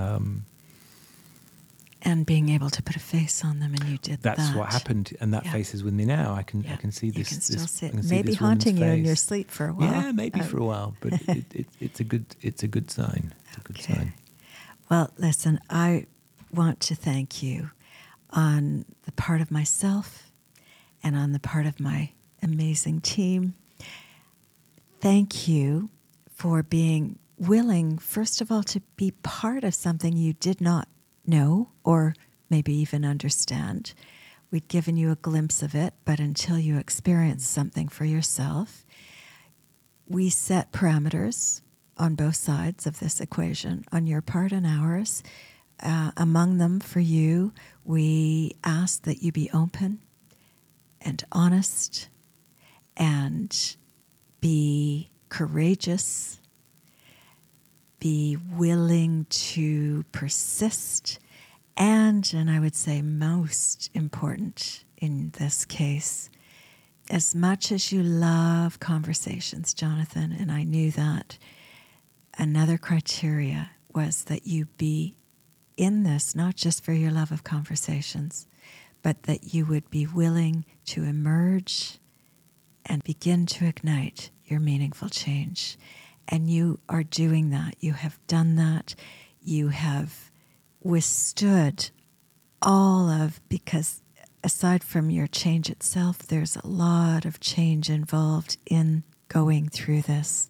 And being able to put a face on them, and you did that. That's what happened, and that face is with me now. I can see this. You can still see it. See maybe haunting you in your sleep for a while. Yeah, maybe for a while, but it's a good sign. It's a good sign. Well, listen, I want to thank you on the part of myself and on the part of my amazing team. Thank you for being willing, first of all, to be part of something you did not know or maybe even understand. We'd given you a glimpse of it, but until you experience something for yourself, we set parameters on both sides of this equation, on your part and ours. Among them, for you, we ask that you be open and honest and be courageous, be willing to persist, and I would say most important in this case, as much as you love conversations, Jonathan, and I knew that, another criteria was that you be in this, not just for your love of conversations, but that you would be willing to emerge and begin to ignite your meaningful change. And you are doing that. You have done that. You have withstood all of, because aside from your change itself, there's a lot of change involved in going through this.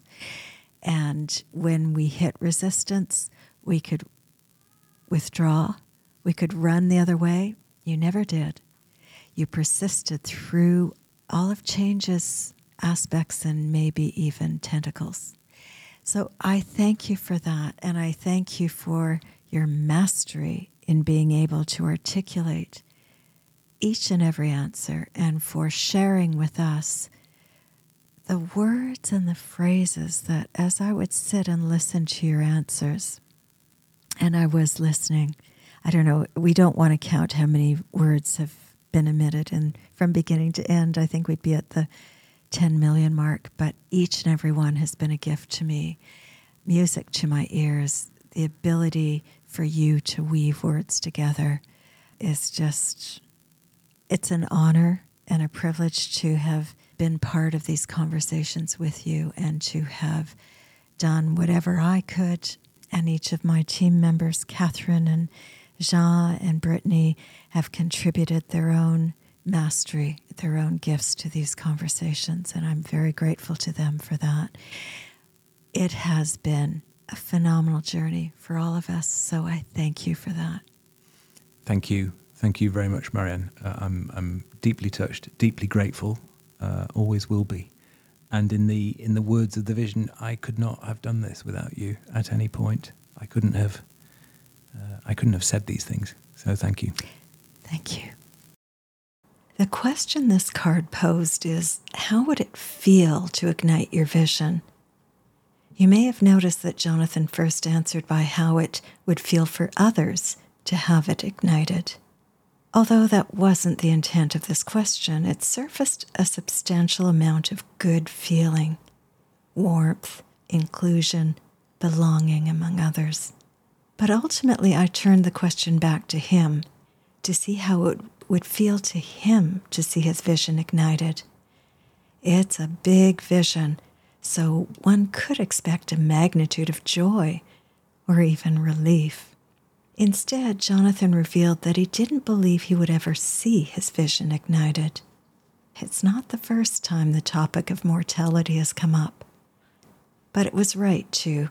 And when we hit resistance, we could withdraw. We could run the other way. You never did. You persisted through all of change's aspects and maybe even tentacles. So I thank you for that. And I thank you for your mastery in being able to articulate each and every answer, and for sharing with us the words and the phrases that, as I would sit and listen to your answers, and I was listening, I don't know, we don't want to count how many words have been emitted, and from beginning to end, I think we'd be at the 10 million mark, but each and every one has been a gift to me. Music to my ears, the ability for you to weave words together is just, it's an honor and a privilege to have been part of these conversations with you and to have done whatever I could. And each of my team members, Catherine and Jean and Brittany, have contributed their own mastery, their own gifts to these conversations. And I'm very grateful to them for that. It has been a phenomenal journey for all of us. So I thank you for that. Thank you. Thank you very much, Marianne. I'm deeply touched, deeply grateful, always will be. And in the words of the vision, I could not have done this without you at any point. I couldn't have said these things. So thank you. Thank you. The question this card posed is, how would it feel to ignite your vision? You may have noticed that Jonathan first answered by how it would feel for others to have it ignited. Although that wasn't the intent of this question, it surfaced a substantial amount of good feeling, warmth, inclusion, belonging, among others. But ultimately, I turned the question back to him to see how it would feel to him to see his vision ignited. It's a big vision, so one could expect a magnitude of joy or even relief. Instead, Jonathan revealed that he didn't believe he would ever see his vision ignited. It's not the first time the topic of mortality has come up. But it was right, too.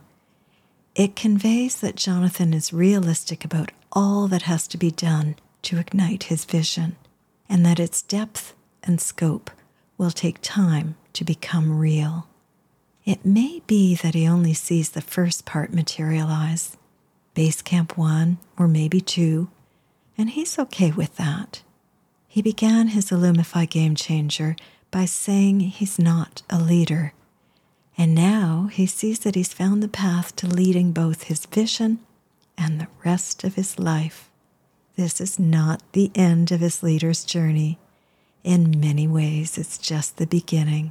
It conveys that Jonathan is realistic about all that has to be done to ignite his vision, and that its depth and scope will take time to become real. It may be that he only sees the first part materialize, Base Camp 1 or maybe 2, and he's okay with that. He began his Illumify Game Changer by saying he's not a leader, and now he sees that he's found the path to leading both his vision and the rest of his life. This is not the end of his leader's journey. In many ways, it's just the beginning.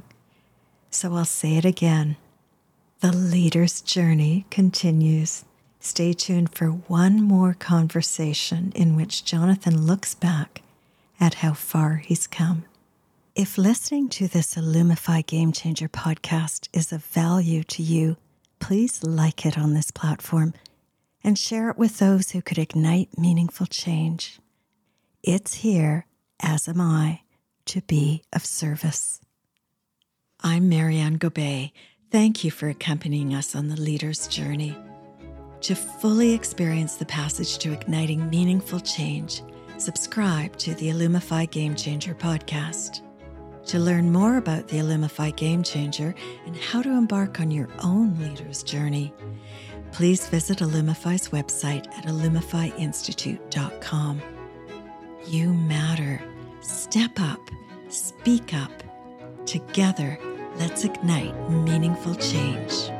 So I'll say it again. The leader's journey continues. Stay tuned for one more conversation in which Jonathan looks back at how far he's come. If listening to this Illumify Game Changer podcast is of value to you, please like it on this platform and share it with those who could ignite meaningful change. It's here, as am I, to be of service. I'm Marianne Gobet. Thank you for accompanying us on the leader's journey. To fully experience the passage to igniting meaningful change, subscribe to the Illumify Game Changer podcast. To learn more about the Illumify Game Changer and how to embark on your own leader's journey, please visit Illumify's website at illumifyinstitute.com. You matter. Step up. Speak up. Together, let's ignite meaningful change.